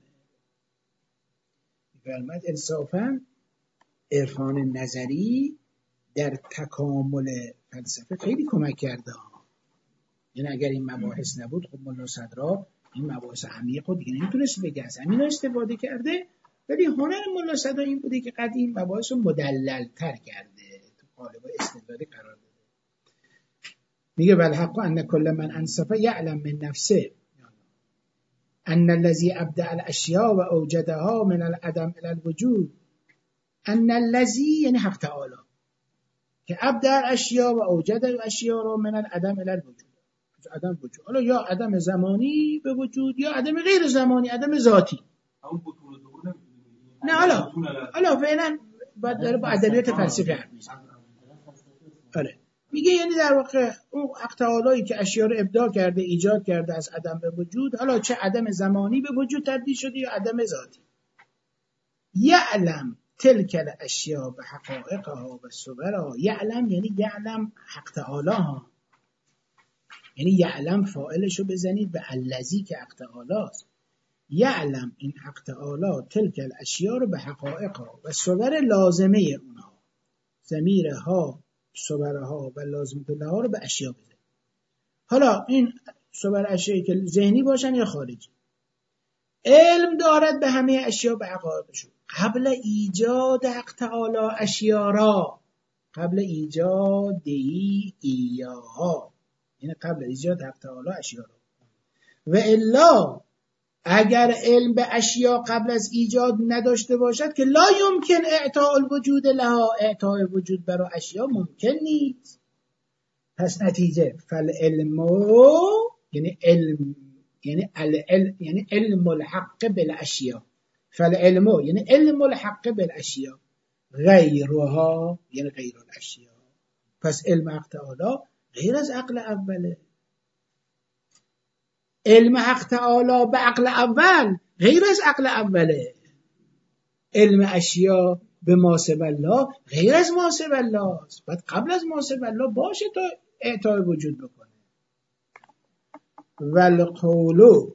میفرماید انصافا عرفان نظری در تکامل فلسفه خیلی کمک کرده. یعنی اگر این مباحث نبود خب ملا صدرا این مباحث عمیق رو دیگه نمیتونست بگه، از همین استفاده کرده. ولی هنر ملا صدرا این بوده که قد این مباحث رو مدلل تر کرده، تو قالب استدلالی قرار داده. میگه والحق ان کل من انصف یعلم من نفسه ان الذی ابدع الاشیاء و اوجدها من العدم الى الوجود. ان الذی یعنی حق تعالی که ابدع الاشیاء و اوجد الاشیاء را من العدم الى الوجود. عدم وجود، حالا یا عدم زمانی به وجود یا عدم غیر زمانی، عدم ذاتی. نه حالا حالا فعلا باید داره با ادبیات فلسفی حرف میزنه. آره میگه یعنی در واقع اون حق تعالی که اشیا رو ابداع کرده، ایجاد کرده از عدم به وجود، حالا چه عدم زمانی به وجود تبدیل شده یا عدم ذاتی. یعلم تلک الاشیاء بحقائقها و صورها. یعلم یعنی یعلم حق تعالی ها، یعنی یعلم فاعلشو بزنید به الذی که حق تعالی است. یعلم این حق تعالی تلک الاشیاء رو به حقائقها و صور لازمه اونها، ضمیرها صورها و لازمه لها رو به اشیاء بزنید. حالا این صور اشیایی که ذهنی باشن یا خارجی، علم دارد به همه اشیاء به حقایقشون قبل ایجاد حق تعالی اشیاء را، قبل ایجادی ایاها، یعنی قبل ایجاد حق تعالی اشیا رو. و الا اگر علم به اشیا قبل از ایجاد نداشته باشد که لا یمکن اعطاء الوجود لها، اعطاء وجود برای اشیا ممکن نیست. پس نتیجه فالعلم یعنی علم یعنی العلم یعنی علم الحق بالاشیا، فالعلم یعنی علم الحق بالاشیا غیرها یعنی غیر الاشیا. پس علم حق تعالی غیر از عقل اوله. علم حق تعالی به عقل اول غیر از عقل اوله. علم اشیا به ما سوی الله غیر از ما سوی الله است. باید قبل از ما سوی الله باشه تا اعطای وجود بکنه. والقول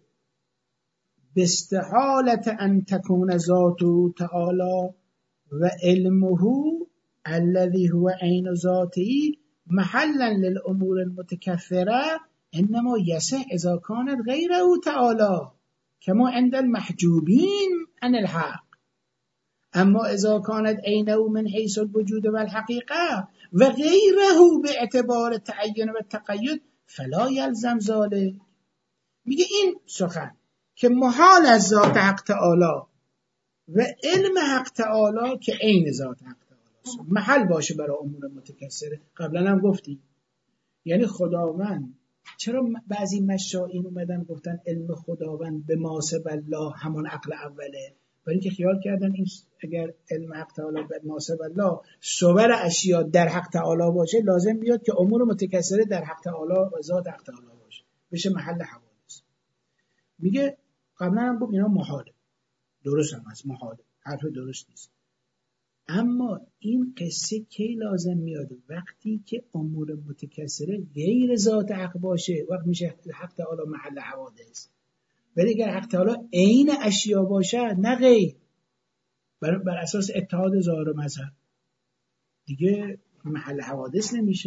باستحالة ان تكون ذاته تعالی و علمه الذي هو عین ذاته محلا للامور المتكثره انما يصح اذا كانت غيره تعالى كما عند المحجوبين عن الحق، اما اذا كانت عينه من حيث الوجود والحقيقه وغيره باعتبار التعين والتقيد فلا يلزم ذلك. میگه این سخن که محال از ذات حق تعالی و علم حق تعالی که عین ذات حق تعالی است محل باشه برای امور متکثره. قبلا هم گفتیم یعنی خداوند، چرا بعضی مشائین اومدن گفتن علم خداوند به ما سوی الله همان عقل اوله؟ برای اینکه خیال کردن این اگر علم حق تعالی به ما سوی الله صور اشیا در حق تعالی باشه لازم بیاد که امور متکثره در حق تعالی و ذات حق تعالی باشه، بشه محل حوادث. میگه قبلا هم گفت اینا محاله، درست هم هست، محاله، حرف درست نیست. اما این قصه کی لازم میاد؟ وقتی که امور متکثره غیر ذات حق باشه، وقت میشه حق تعالی محل حوادث. ولی اگر حق تعالی عین اشیا باشه نه غیر، بر, بر اساس اتحاد ظاهر و مظهر دیگه محل حوادث نمیشه.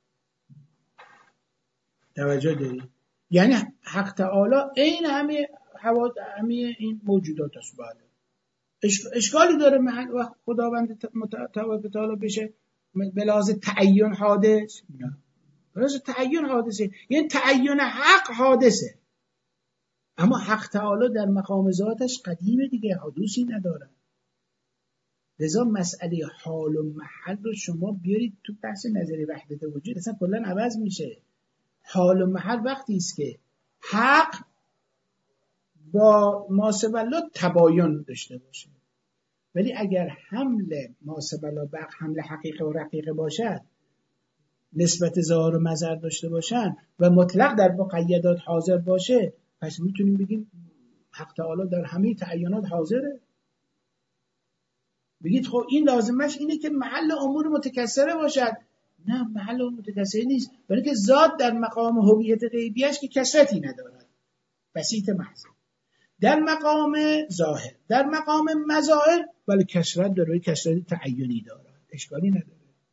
توجه داری؟ یعنی حق تعالی عین همه حوادث همه این موجودات است. بله اشکالی داره محل وقت خداوند تعالی بشه به لحاظ تعین حادث؟ نه، به لحاظ تعین حادثه، یعنی تعین حق حادثه، اما حق تعالی در مقام ذاتش قدیمه دیگه، حدوثی نداره. لذا مسئله حال و محل رو شما بیارید تو بحث نظری وحدت وجود اصلا کلا عوض میشه. حال و محل وقتی است که حق با ما سوی الله تباین داشته باشه، ولی اگر حمل ما سوی الله به حمل حقیقه و رقیقه باشد، نسبت ظاهر و مظهر داشته باشن و مطلق در مقیدات حاضر باشه، پس میتونیم بگیم حق تعالی در همه تعینات حاضره. بگید خب این لازمش اینه که محل امور متکثره باشد. نه، محل امور متکثره نیست، برای که ذات در مقام هویت غیبیش که کثرتی ندارد، بسیط محض. در مقام ظاهر، در مقام مظاهر ولی کثرت داره، کثرت تعینی داره، اشکالی نداره.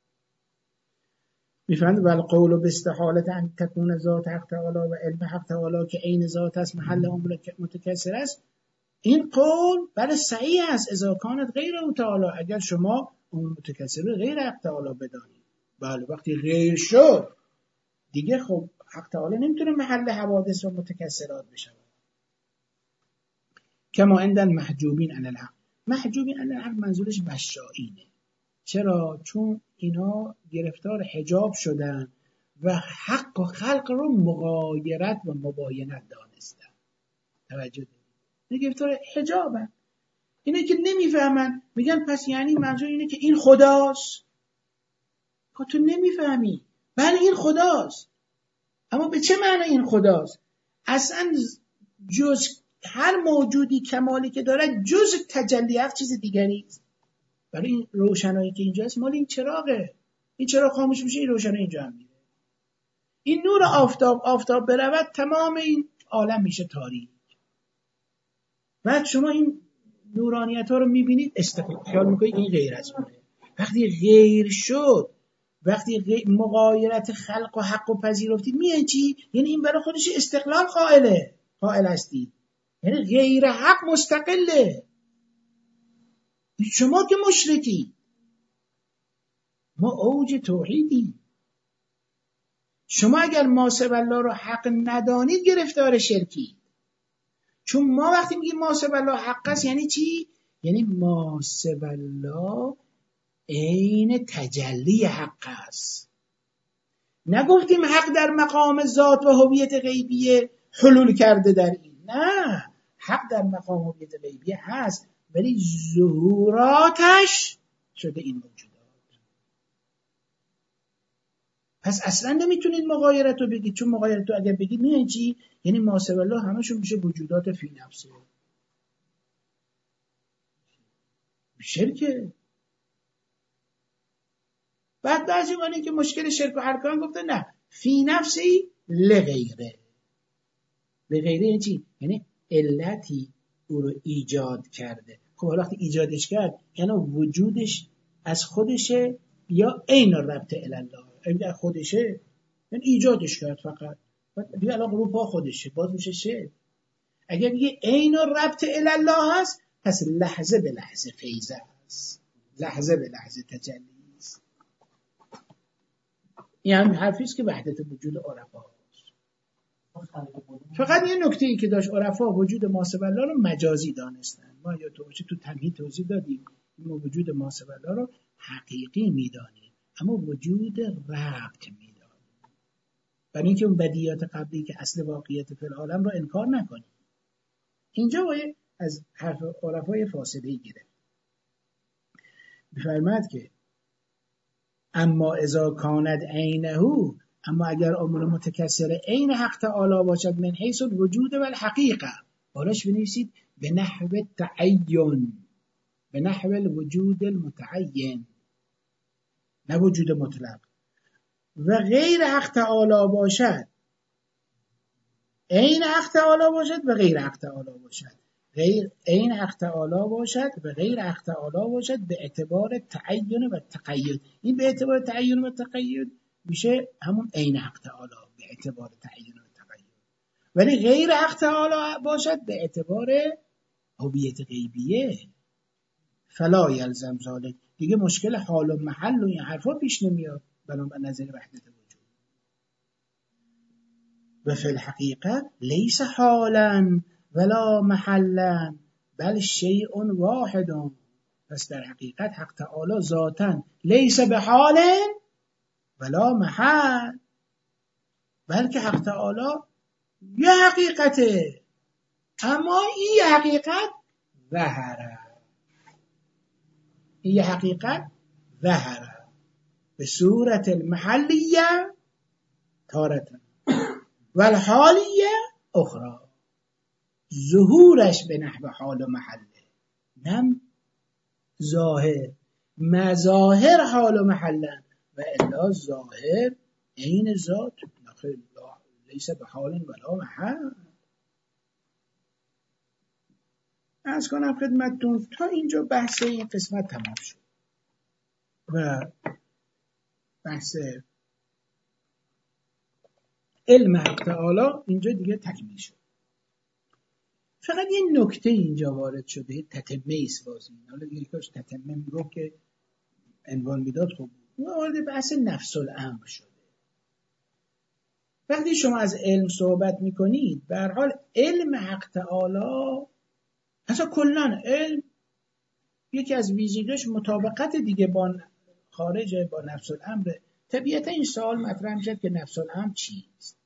میفهمید؟ والقول باستحالة ان تكون ذات حق تعالی و علم حق تعالی که عین ذات است محل امور متکثر است. این قول بله صحیح است اذا کانت غیر تعالی، اگر شما امور متکثر غیر حق تعالی بدانید. بله وقتی غیر شد دیگه خب حق تعالی نمیتونه محل حوادث و متکثرات بشه. کما عند المحجوبین عن الحق. محجوبین عن الحق منظورش مشائینه. چرا؟ چون اینا گرفتار حجاب شدن و حق و خلق رو مغایرت و مباینت دانستن. توجه دارید؟ اینا گرفتار حجابن. اینا که نمیفهمن میگن پس یعنی منظور اینه که این خداست. تو نمیفهمی. بله این خداست، اما به چه معنی این خداست؟ اصلا جز هر موجودی کمالی که داره جز تجلی هر چیز دیگری است. برای این روشنایی که اینجاست مال این چراغه. این چراغ خاموش میشه این روشنایی اینجا هم میره. این نور آفتاب آفتاب برود تمام این عالم میشه تاریک. بعد شما این نورانیت ها رو میبینید استقلال خیال میکنید این غیر از اونه. وقتی غیر شد، وقتی غیر مغایرت خلق و حق و پذیرفتید میگن چی؟ یعنی این برای خودش استقلال قائله قائل هستید، یعنی غیر حق مستقله. شما که مشرکی. ما اوج توحیدیم. شما اگر ما سوی الله رو حق ندانید گرفتار شرکی. چون ما وقتی میگیم ما سوی الله حق است یعنی چی؟ یعنی ما سوی الله عین تجلی حق است. نگفتیم حق در مقام ذات و هویت غیبیه حلول کرده در این. نه، حق در مقام هویت غیبیه هست ولی ظهوراتش شده این موجودات. پس اصلا نمیتونید مغایرت رو بگید، چون مغایرت رو اگر بگید میگن چی؟ یعنی ما سوی الله همشون میشه وجودات فی نفسه. شرکه. بعد بعضی وانی که مشکل شرک و ارکان گفته نه فی نفسی لغیره. لغیره یعنی چی؟ یعنی علتی او رو ایجاد کرده. خب حالا وقتی ایجادش کرد یعنی وجودش از خودشه یا عین ربط الله؟ اگر خودشه یعنی ایجادش کرد فقط. دیگه الان رو پا خودشه باز میشه شه. اگر دیگه عین ربط الله هست پس لحظه به لحظه فیضه هست، لحظه به لحظه تجلی است. این هم حرفیست که وحدت وجود عرفا هست. فقط یه نکته ای که داشت، عرفا وجود ما سوی الله رو مجازی دانستن. ما یا تو تو تمهید توضیح دادیم ما وجود ما سوی الله رو حقیقی میدانیم اما وجود ربط میدانیم، برای اینکه اون بدیهیات قبلی که اصل واقعیت فی العالم رو انکار نکنیم. اینجا باید از حرف عرفای فاصله گرفت. می‌فرماید که اما اذا کاند عینه، اما اگر امور متکثر عین حق تعالی باشد من حیث الوجود و الحقیقه، بالاش بنویسید به نحو تعین، به نحو الوجود المتعین، نه وجود مطلق. و غیر حق تعالی باشد، عین حق تعالی باشد و غیر حق تعالی باشد. غیر عین حق تعالی باشد و غیر حق تعالی باشد به اعتبار تعین و تقید. این به اعتبار تعین و تقید میشه همون عین حق تعالی به اعتبار تعین و تقید. ولی غیر حق تعالی باشد به اعتبار هویت غیبیه. فلا یلزم ذلک، دیگه مشکل حال و محل و این حرفا پیش نمیاد بنابر نظر وحدت وجود. و فی الحقیقه لیس حالا ولا محلا بل شیء واحد. پس در حقیقت حق تعالی ذاتاً لیس به حال ولا محل، بلکه حق تعالی یه حقیقته، اما این حقیقت ظهره، این حقیقت ظهره به صورت المحلیه تارة و الحالیه اخرى. ظهورش به نحو حال و محله، نم ظاهر مظاهر حال و محله و الا ظاهر عین ذات لیس به حال ولا محل. عرض کنم خدمتتون تا اینجا بحث این قسمت تمام شد و بحث علم حق تعالی اینجا دیگه تکمیل شد. فقط یه نکته اینجا وارد شده، تتمه ایست بازی. حالا دیگه کاش تتمه میگفت که عنوان میداد خوب بود. وارد بحث نفس الامر شده. وقتی شما از علم صحبت میکنید به هر حال علم حق تعالی، اصلا کلن علم یکی از ویژگیش مطابقت دیگه با خارج با نفس الامر. طبیعتا این سوال مطرح میشه که نفس الامر چیست؟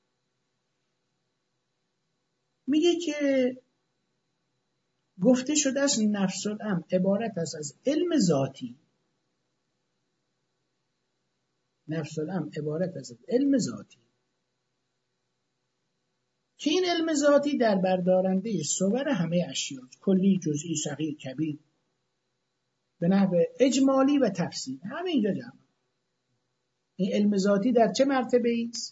میگه که گفته شده است نفس الامر عبارت است از علم ذاتی. نفس الامر عبارت است از علم ذاتی که این علم ذاتی در بردارنده صور همه اشیاء، کلی، جزئی، صغیر، کبیر، به نحو اجمالی و تفصیلی، همه اینجا جمع. این علم ذاتی در چه مرتبه ایست؟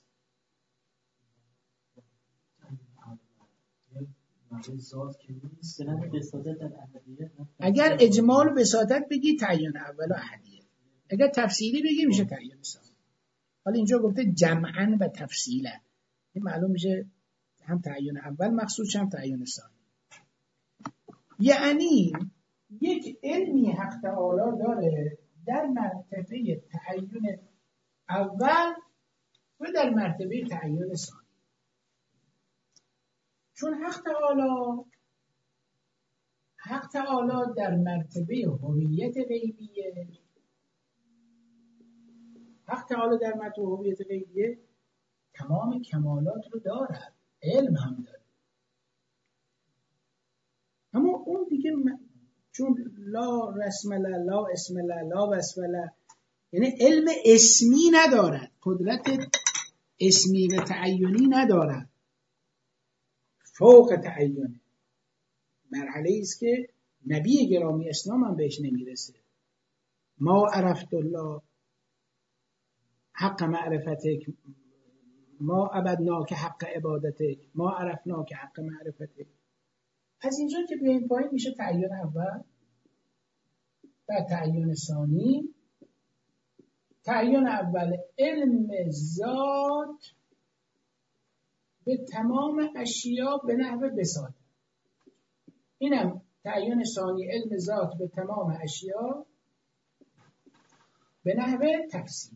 اگر اجمال و بساطت بگی تعین اول و احدیه، اگر تفصیلی بگی میشه تعین ثانی. حالا اینجا گفته جمعاً و تفصیلا، این معلوم میشه هم تعین اول مقصود هم تعین ثانی. یعنی یک علمی حق تعالی داره در مرتبه تعین اول و در مرتبه تعین ثانی. چون حق تعالی حق تعالی در مرتبه هویت غیبیه، حق تعالی در مرتبه هویت غیبیه تمام کمالات رو دارد، علم هم داره. اما اون دیگه م... چون لا رسم لا لا اسم لا لا وصف لا، یعنی علم اسمی ندارد، قدرت اسمی و تعینی ندارد، فوق تعین. مرحله است که نبی گرامی اسلام هم بهش نمیرسه. ما عرفت الله حق معرفتک، ما عبدناک حق عبادتک، ما عرفناک حق معرفتک. از اینجا که به این پایین میشه تعین اول. در تعین ثانی، تعین اول علم ذات به تمام اشیا به نحو بساط. اینم تعین ثانی، علم ذات به تمام اشیا به نحو تفصیل.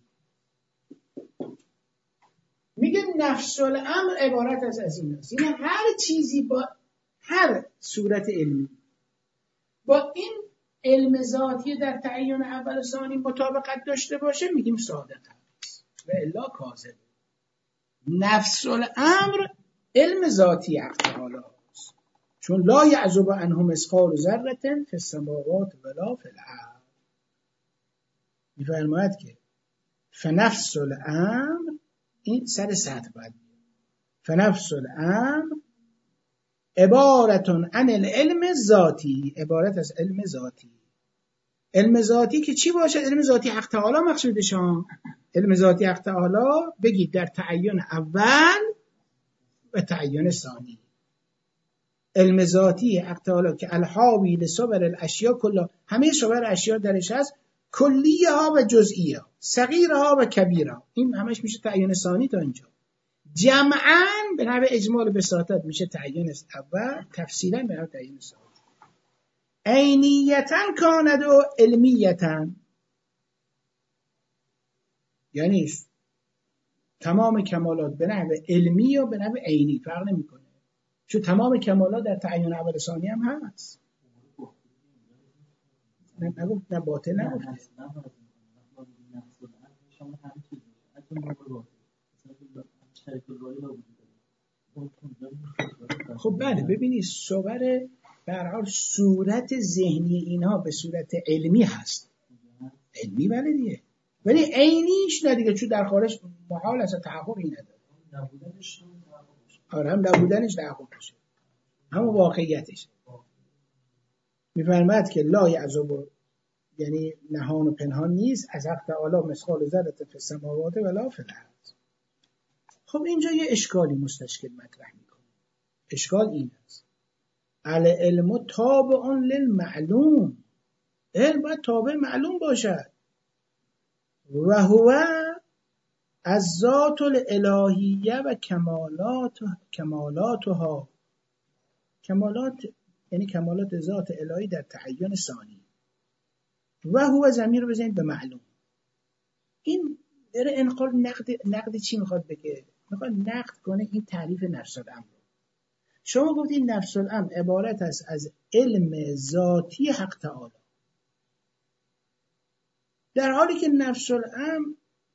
میگه نفس الامر عبارت از از این است، یعنی هر چیزی با هر صورت علمی با این علم ذاتی در تعین اول و ثانی مطابقت داشته باشه میگیم صادق است و الا کاذب. نفس الامر علم ذاتی حق تعالی است، چون لا یعزب عنه مثقال ذره فی السماوات ولا فی الارض. میفرماید که فنفس الامر، این سر سطح باید، فنفس الامر عبارتون عن العلم ذاتی، عبارت از علم ذاتی. علم ذاتی که چی باشه؟ علم ذاتی حق تعالی مقصودشان. علم ذاتی حق تعالی بگید در تعین اول و تعین ثانی. علم ذاتی حق تعالی که الحاوی لصور الاشیاء کلا، همه صور اشیاء درش هست، کلیه ها و جزئیه ها، صغیره ها و کبیره ها. این همش میشه تعین ثانی. تا اینجا جمعاً به نحو اجمال بساطت میشه تعین اول، تفصیلاً به نحو تعین ثانی. عینیتاً کاند و علمیتاً، یعنی تمام کمالات به نحو علمی یا به نحو عینی فرق نمیکنه، چون تمام کمالات در تعین اول ثانی هم هست. نه نگفت، نه باطل نگفت. خب بله، ببینید صور به هر حال صورت ذهنی اینها به صورت علمی هست، علمی بله دیگه، ولی عینیش نه دیگه، چون در خارج محال است، تحققی نداره. آره هم نبودنش تحقق میشه، همون واقعیتش. میفرماید که لا یعزب، یعنی نهان و پنهان نیست، از حق تعالی مثقال ذره فی السماوات ولا فی الارض. خب اینجا یه اشکالی مستشکل مطرح میکنه. اشکال این است: العلم تابع للمعلوم، علم باید تابع معلوم باشد. و هو از ذات الالهیه و کمالات کمالاتها، کمالات یعنی کمالات ذات الهی در تعین ثانی. و هو ضمیر بزنید به معلوم. این داره انقال نقد نقد چی میخواد بگه؟ میخواد نقد کنه این تعریف نفس الامر. شما گفتید نفس الامر عبارت است از علم ذاتی حق تعالی، در حالی که نفس الامر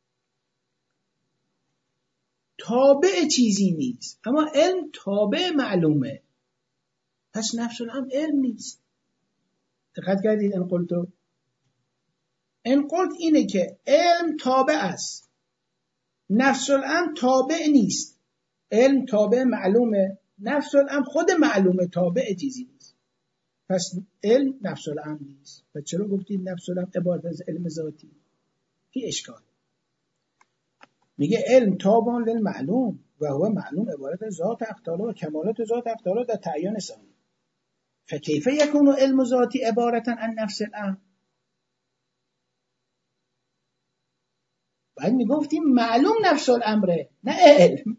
تابع چیزی نیست، اما علم تابع معلومه. پس نفس الامر علم نیست. دقت کردید؟ این قلتو این قلت اینه که علم تابع است، نفس الامر تابع نیست. علم تابع معلومه، نفس الامر خود معلومه، تابع چیزی نیست. پس علم نفس الامر نیست. پس چرا گفتید نفس الامر عبارت از علم ذاتی؟ این اشکال. میگه علم تابع للمعلوم و هو معلوم عبارت از ذات حق تعالی و کمالات ذات حق تعالی در تعین ثانی. فکیف یکون علم ذاتی عبارتا عن نفس الامر؟ باید میگفتیم معلوم نفس الامره، نه علم.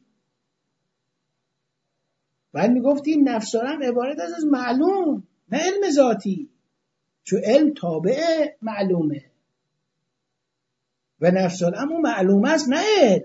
باید میگفتیم نفس الامر عبارت از معلوم، نه علم ذاتی، چون علم تابع معلومه. و نفس الامر معلوم است نه علم.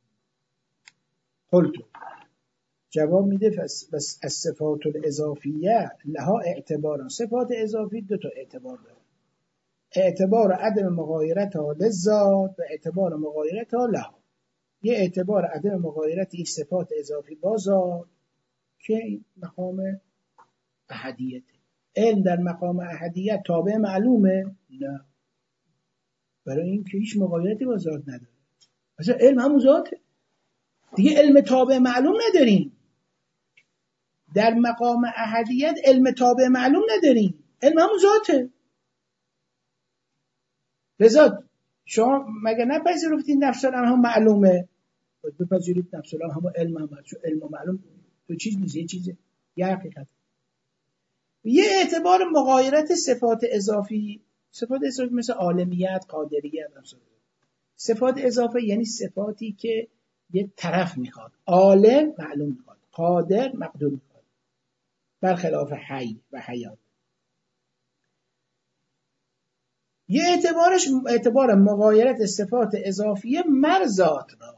قلتو جواب میده بس از صفات الاضافیه لها اعتبارا. صفات اضافی دو تا اعتبار داره، اعتبار عدم مغایرت ها للذات و اعتبار مغایرت ها لها. یه اعتبار عدم مغایرت این صفات اضافی با ذات که این مقام احدیت. علم در مقام احدیت تابع معلومه؟ نه، برای این که هیچ مغایرتی با ذات نداره. مثلا علم همون ذاته دیگه، علم تابع معلوم نداریم. در مقام احدیت علم تابع معلوم نداریم، علم همون ذاته. لذا شما مگه نپذیرفتید نفس الامر هم معلومه؟ باید بپذیرید نفس الامر هم علم هم هست. علم و معلوم دو چیز نیست، یه چیزه، یه حقیقت. یه اعتبار مغایرت صفات اضافی. صفات اضافی مثل عالمیت، قادریت، صفات اضافه یعنی صفاتی که یه طرف میخواد. عالم معلوم میخواد، قادر مقدور میخواد، برخلاف حی و حیات. یه اعتبارش اعتبار مغایرت صفات اضافیه مرزات را.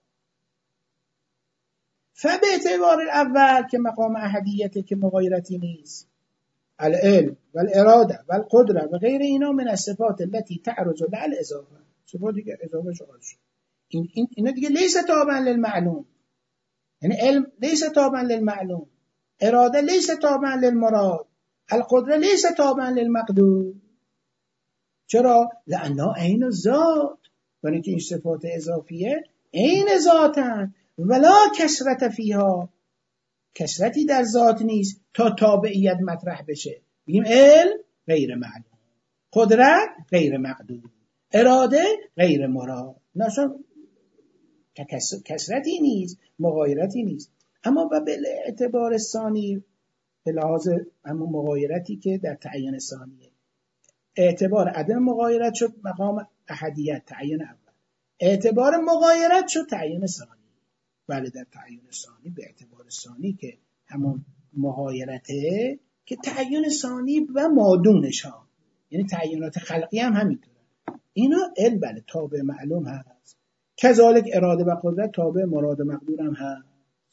فبه اعتبار الاول که مقام احدیته که مغایرتی نیست، العلم و الاراده و القدره و غیر اینا من الصفات التي تعرض للاضافه. صفاتی که اضافه شد این این اینا دیگه لیس تابعا للمعلوم. یعنی علم لیس تابعا للمعلوم، اراده لیس تابعا للمراد، القدره لیس تابعا للمقدور. چرا؟ لأنها عین ذات، برای اینکه این صفات اضافیه عین ذاتن ولا کثرت فیها، کثرتی در ذات نیست تا تابعیت مطرح بشه. بگیم علم غیر معلوم، قدرت غیر مقدور، اراده غیر مراد. نه اصلا کثرتی نیست، مغایرتی نیست. اما به اعتبار ثانی، به لحاظ همون مغایرتی که در تعیین ثانیه، اعتبار عدم مغایرت شد مقام احدیت تعیین اول، اعتبار مغایرت شد تعیین ثانی. بله در تعیین ثانی به اعتبار ثانی که همون مغایرته که تعیین ثانی و مادونش ها، یعنی تعیینات خلقی هم همینطوره. اینا علم بله تابع معلوم هست، کذالک اراده و قدرت تابع مراد و مقدور هم هست.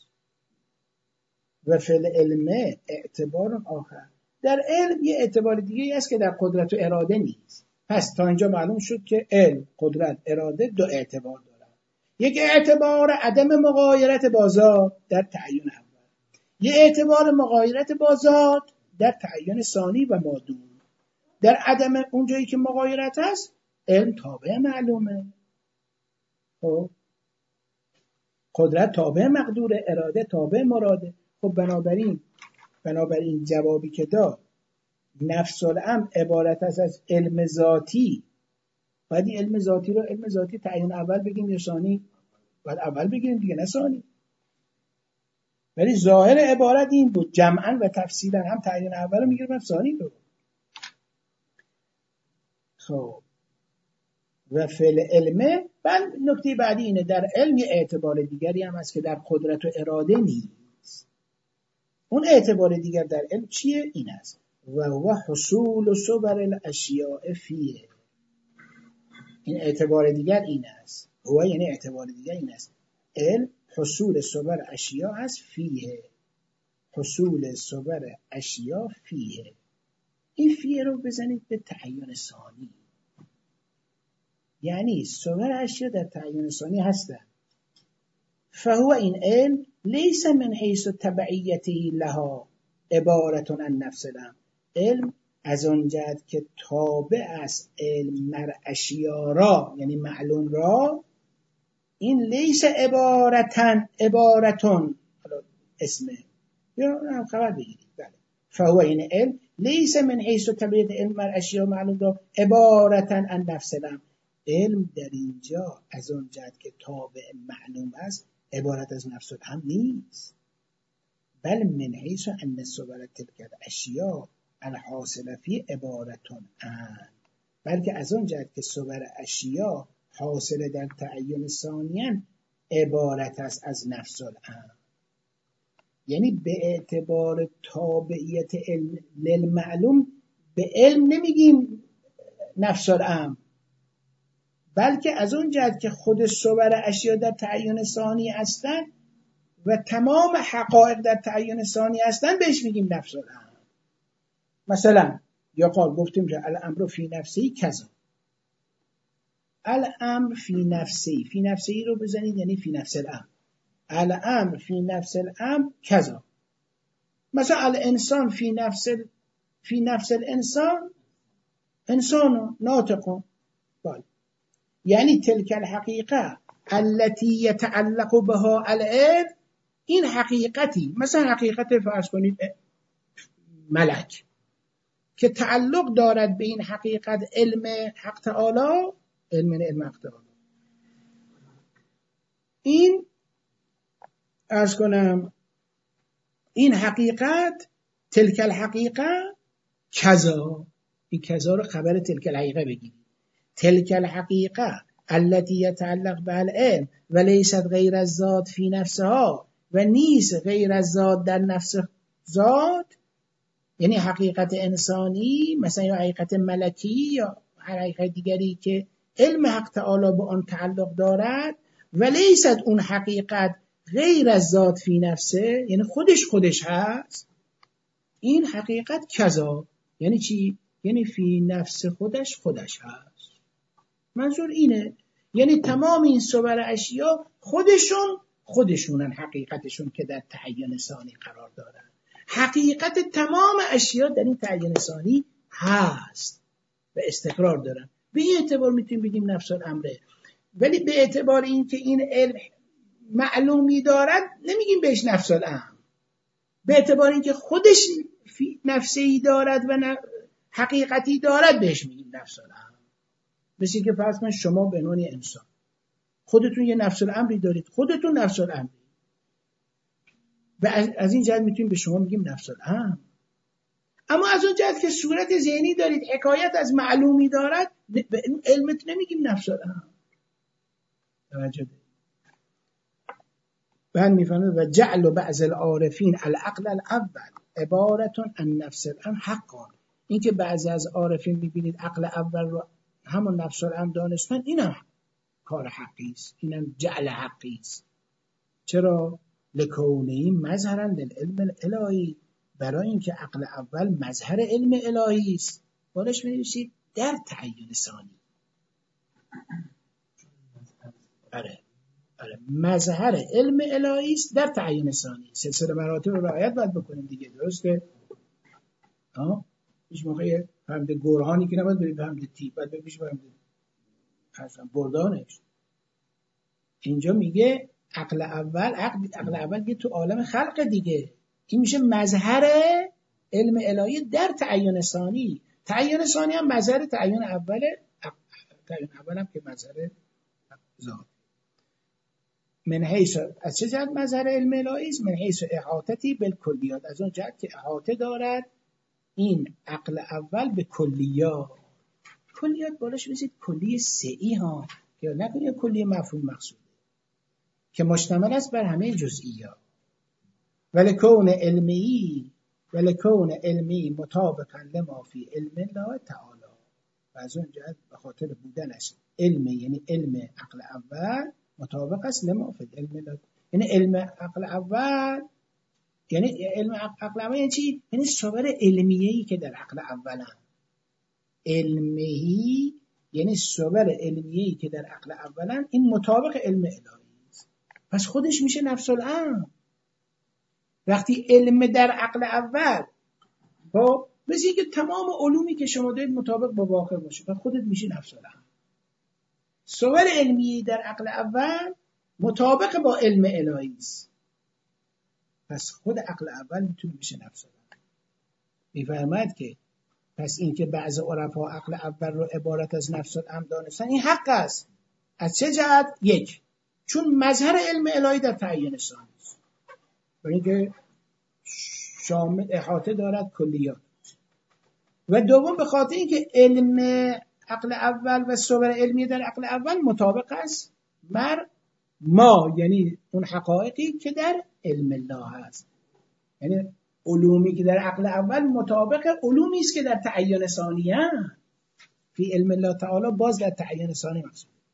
و فی العلم اعتبار آخر، در علم یه اعتبار دیگه هست که در قدرت و اراده نیست. پس تا اینجا معلوم شد که علم، قدرت، اراده دو اعتبار دارن. یک اعتبار عدم مغایرت با ذات در تعیین اول، یک اعتبار مغایرت با ذات در تعیین ثانی و مادون. در عدم اونجایی که مغایرت هست علم تابع معلومه، خب قدرت تابع مقدوره، اراده تابع مراده. خب بنابراین بنابراین جوابی که داد نفس الامر عبارت است از علم ذاتی، باید این علم ذاتی رو علم ذاتی تعیین اول بگیم یا ثانی؟ باید اول بگیریم دیگه، نه ثانی. ولی ظاهر عبارت این بود جمعاً و تفصیلاً هم تعیین اول رو میگیریم هم ثانی رو. خب و فعل علمه. بعد نکته بعدی اینه در علم یه اعتبار دیگری هم هست که در قدرت و اراده نیست. اون اعتبار دیگر در علم چیه؟ این است و هو حصول صور الاشیاء فیه. این اعتبار دیگر این است، هو یعنی اعتبار دیگر این است، علم حصول صور اشیاء هست فیه، حصول صور اشیاء فیه. این فیه رو بزنید به تعیین ثانی، یعنی صور اشیاء در تعیین ثانی هستند. فهو این علم لیس من حیث تبعیته لها عبارت عن نفس الامر. علم از آن جهت که تابع است علم مر اشیاء را، یعنی معلوم را، این لیس عبارتن عبارتون اسمه یا هم خبر بگیرید. بله فهو این علم لیس من حیث تبعیت علم مر اشیاء معلوم را عبارتن عن نفس الامر. علم در اینجا از آن جهت که تابع معلوم است عبارت از نفس الامر نیست، بل من حیث ان صور تلک الاشیاء الحاصله فی عبارتون عن، بلکه از آن جهت که صور اشیاء حاصله در تعیین ثانیاً عبارت است از نفس الامر. یعنی به اعتبار تابعیت علم للمعلوم به علم نمیگیم نفس الامر، بلکه از اون جهت که خود صور اشیا در تعین ثانی هستن و تمام حقایق در تعین ثانی هستن بهش میگیم نفس الامر. مثلا یا قال گفتیم که الامر فی نفسی کذا، الامر فی نفسی، فی نفسی رو بزنید یعنی فی نفس الامر، الامر فی نفس الامر کذا. مثلا الانسان فی نفس فی نفس الانسان انسان ناطق، بله، یعنی تلک الحقیقه التي يتعلق بها العلم، این حقیقتی مثلا حقیقت فرض کنید ملک که تعلق دارد به این حقیقت علم حق تعالی، علم علم حق تعالی، این عرض کنم این حقیقت تلک الحقیقه کذا، این کذا رو خبر تلک الحقیقه بگید، تلک الحقیقه التي يتعلق به العلم و لیست غیر از ذات فی نفسها، و نیست غیر از ذات در نفس ذات، یعنی حقیقت انسانی مثلا یا حقیقت ملکی یا هر حقیقت دیگری که علم حق تعالی به آن تعلق دارد، و لیست اون حقیقت غیر از ذات فی نفسه، یعنی خودش خودش هست، این حقیقت کذا یعنی چی؟ یعنی فی نفس خودش خودش هست. منظور اینه، یعنی تمام این صور اشیا خودشون خودشونن حقیقتشون که در تعین ثانی قرار دارن، حقیقت تمام اشیا در این تعین ثانی هست و استقرار دارن. به این اعتبار میتونیم بگیم نفس الامره، ولی به اعتبار این که این علم معلومی دارد نمیگیم بهش نفس الامر، به اعتبار این که خودش نفسی دارد و حقیقتی دارد بهش میگیم نفس الامر. مثل که فرض کنید شما به عنوان انسان خودتون یه نفس الامری دارید، خودتون نفس الامری، و از این جهت میتونیم به شما میگیم نفس الامر. اما از اون جهت که صورت ذهنی دارید حکایت از معلومی دارد، به علمت نمیگیم نفس الامر. توجه دارید. بعد میفهمید و جعل بعض العارفین العقل الاول عبارتون عن نفس الامر حقا، این که بعضی از عارفین میبینید عقل اول رو همون نفس الامر دانستن، اینم کار حقی است، اینم جعل حقی است. چرا؟ لکونه مظهرا للعلم الهی، برای اینکه عقل اول مظهر علم الهی است. بالش می‌نویسید در تعین ثانی. آره آره مظهر علم الهی است در تعین ثانی. سلسله مراتب رو رعایت باید بکنیم دیگه، درسته؟ ها؟ هیچ موقع فهمده گرهانی که نباید بریم فهمده تی، باید ببینیم فهمده حسن بردانش. اینجا میگه عقل اول، عقل, عقل اول که تو عالم خلق دیگه، این میشه مظهر علم الهی در تعین ثانی. تعین ثانی هم مظهر تعین اوله، تعین اول هم که مظهر ذات. من حیث از چه جهت مظهر علم الهی است؟ من حیث احاطتی بالکلیات، از اون جهت که احاطه دارد این عقل اول به کلیات. کلیات بالاش بزید کلی سعی ها، یا نکنید کلی مفهوم مقصود که مشتمل است بر همه جزئیات. ولکون علمی ولکون علمی مطابقا لما فی علم الله تعالی، و از اون جهت به خاطر بودنش علم، یعنی علم عقل اول مطابق است لما فی علم الله، یعنی علم عقل اول، یعنی علم عقل اول یعنی چی؟ یعنی صور علمیه‌ای که در عقل اول هم علمی، یعنی صور علمیه‌ای که در عقل اول هم این مطابق علم الهی است. پس خودش میشه نفس الامر. وقتی علم در عقل اول خب مثل اینکه تمام علومی که شما دارید مطابق با واقع باشه، پس خودت میشه نفس الامر. صور علمیه‌ای در عقل اول مطابق با علم الهی است، پس خود عقل اول میتونه بشه نفس الامر. میفرماید که پس این که بعض عرفا عقل اول رو عبارت از نفس الامر دانستن این حق است. از چه جهت؟ یک، چون مظهر علم الهی در تعین ثانی است، برای اینکه شامل احاطه دارد کلیات، و دوم به خاطر اینکه علم عقل اول و صور علمی در عقل اول مطابق است مر ما، یعنی اون حقایقی که در علم الله هست، یعنی علومی که در عقل اول مطابق علومی است که در تعین ثانی هست. فی علم الله تعالی باز در تعین ثانی مقصود.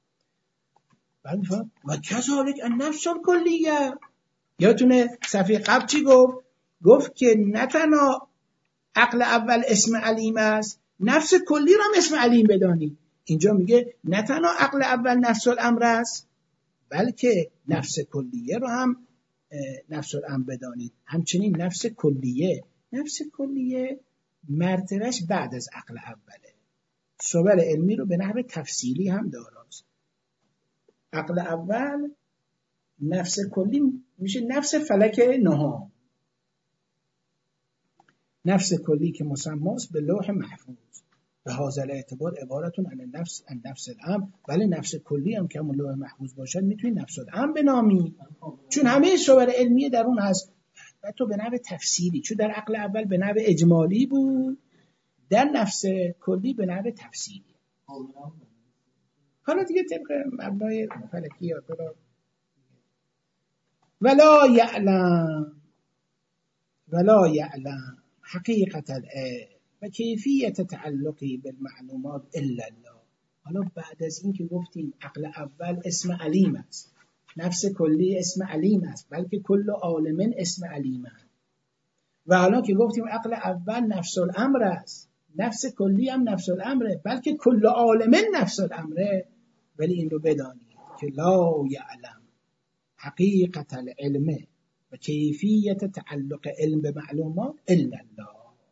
بعد میفهم و کذالک النفس الکلیه. یادتونه صفحه قبل چی گفت؟ گفت که نه تنها عقل اول اسم علیم است، نفس کلی رو هم اسم علیم بدانید. اینجا میگه نه تنها عقل اول نفس الامر است، بلکه نفس کلیه رو هم نفس الامر بدانید. همچنین نفس کلیه نفس کلیه مرتبهش بعد از عقل اوله. صور علمی رو به نحو تفصیلی هم داراست. عقل اول نفس کلی میشه نفس فلک نهم، نفس کلی که مسماست به لوح محفوظ. به هذا الاعتبار عبارتون عن نفس عن نفس الامر، ولی نفس کلی هم که همون لوح محفوظ باشد میتونی نفس الامر بنامی، چون همه صور علمیه در اون هست. و تو به نحو تفصیلی، چون در عقل اول به نحو اجمالی بود، در نفس کلی به نحو تفصیلی. حالا دیگه طبق مبنای فلکیات ولا یعلم ولا یعلم حقیقت العلم و کیفیت تعلقی بالمعلومات الا الله. حالا بعد از این که گفتیم عقل اول اسم علیم است، نفس کلی اسم علیم است، بلکه کل عالم اسم علیم است، و حالا که گفتیم عقل اول نفس الامر است، نفس کلی هم نفس الامره، بلکه کل عالم نفس الامره، ولی این رو بدانید که لا یعلم حقیقت العلم و کیفیت تعلق علم به معلومات الا الله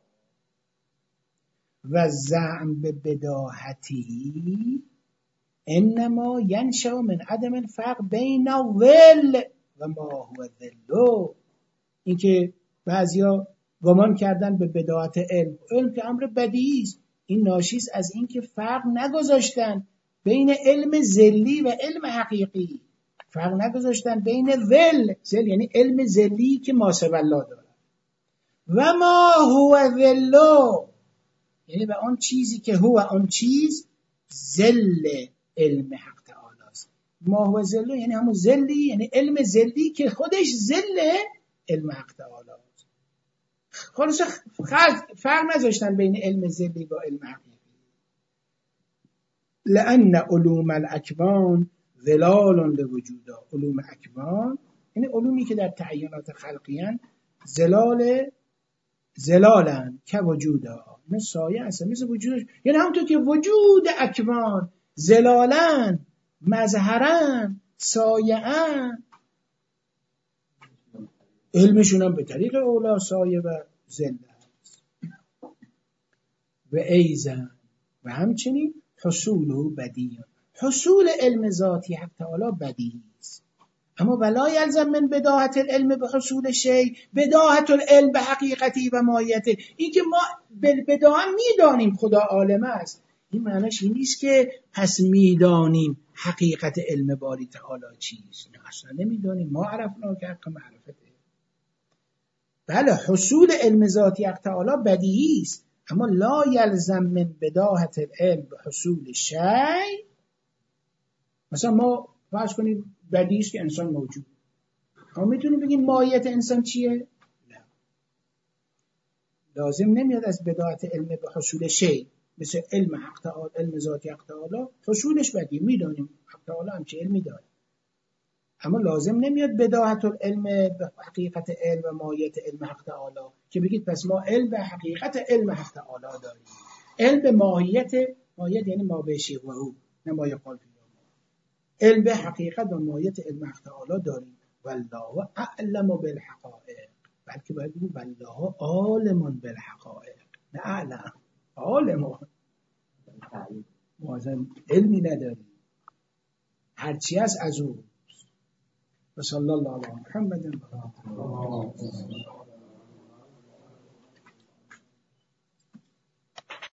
و زعم به بداهتی انما ینشأ من عدم الفرق بین الظل و ما هو ظل. این که بعضیا گمان کردن به بداهت علم، علم که امر بدیهی است، این ناشی است از این که فرق نگذاشتن بین علم ظلی و علم حقیقی، فرق نگذاشتن بین ظل، ظل یعنی علم ظلی که ما سوی الله داره، و ما هو ظل، یعنی به آن چیزی که هو آن چیز ظل علم حق تعالی است. ما هو ظل یعنی همون ظلی، یعنی علم ظلی که خودش ظل علم حق تعالی است. خلاص فرق نذاشتن بین علم ظلی و علم حقیقی. لأن علوم الاکوان ظلال لوجودا. علوم اکوان یعنی علومی که در تعینات خلقیان ظلال ظلالن که وجودا، مثل سایه هستن، مثل وجودش، یعنی همونطور که وجود اکوان ظلالن، مظهرن، سایه‌ان، علمشون هم به طریق اولا سایه و ظل است. و ایزن و همچنین حصول بدیع، حصول علم ذاتی حق تعالی بدیعی است. اما ولا یلزم من بداهت العلم به حصول شیء بداهت العلم به حقیقتی و ماهیته. این که ما بالبداهه میدانیم خدا عالم است، این معنیش این نیست که پس میدانیم حقیقت علم باری تعالی چیست. نه، اصلا نمیدانیم. ما عرفنا که حق معرفته. بله، حصول علم ذاتی حق تعالی بدیهی است، اما لا یلزم من بداهت العلم به حصول شیء. مثلا ما فرض کنیم بدیهی است که انسان موجود، اما میتونیم بگیم ماهیت انسان چیه؟ نه، لازم نمیاد از بداهت علم به حصول شیء، مثل علم حق تعالی، علم ذاتی حق تعالی حصولش بدیهی، میدونیم حق تعالی هم چه علمی داره، اما لازم نمیاد بداهت العلم به حقیقت علم و ماهیت علم حق تعالی که بگید پس ما علم به حقیقت علم حق تعالی داریم. علم به ماهیت، ماهیت یعنی ما به شیء و هو، نه ما یقال فی علم به حقیقت و ماهیت علم حق تعالی داریم. والله اعلم بالحقائق، بلکه باید بگیم والله عالم بالحقائق، نه اعلم، عالم. ما اصلا علمی نداریم، هرچی هست از او. و صلی الله علی محمد و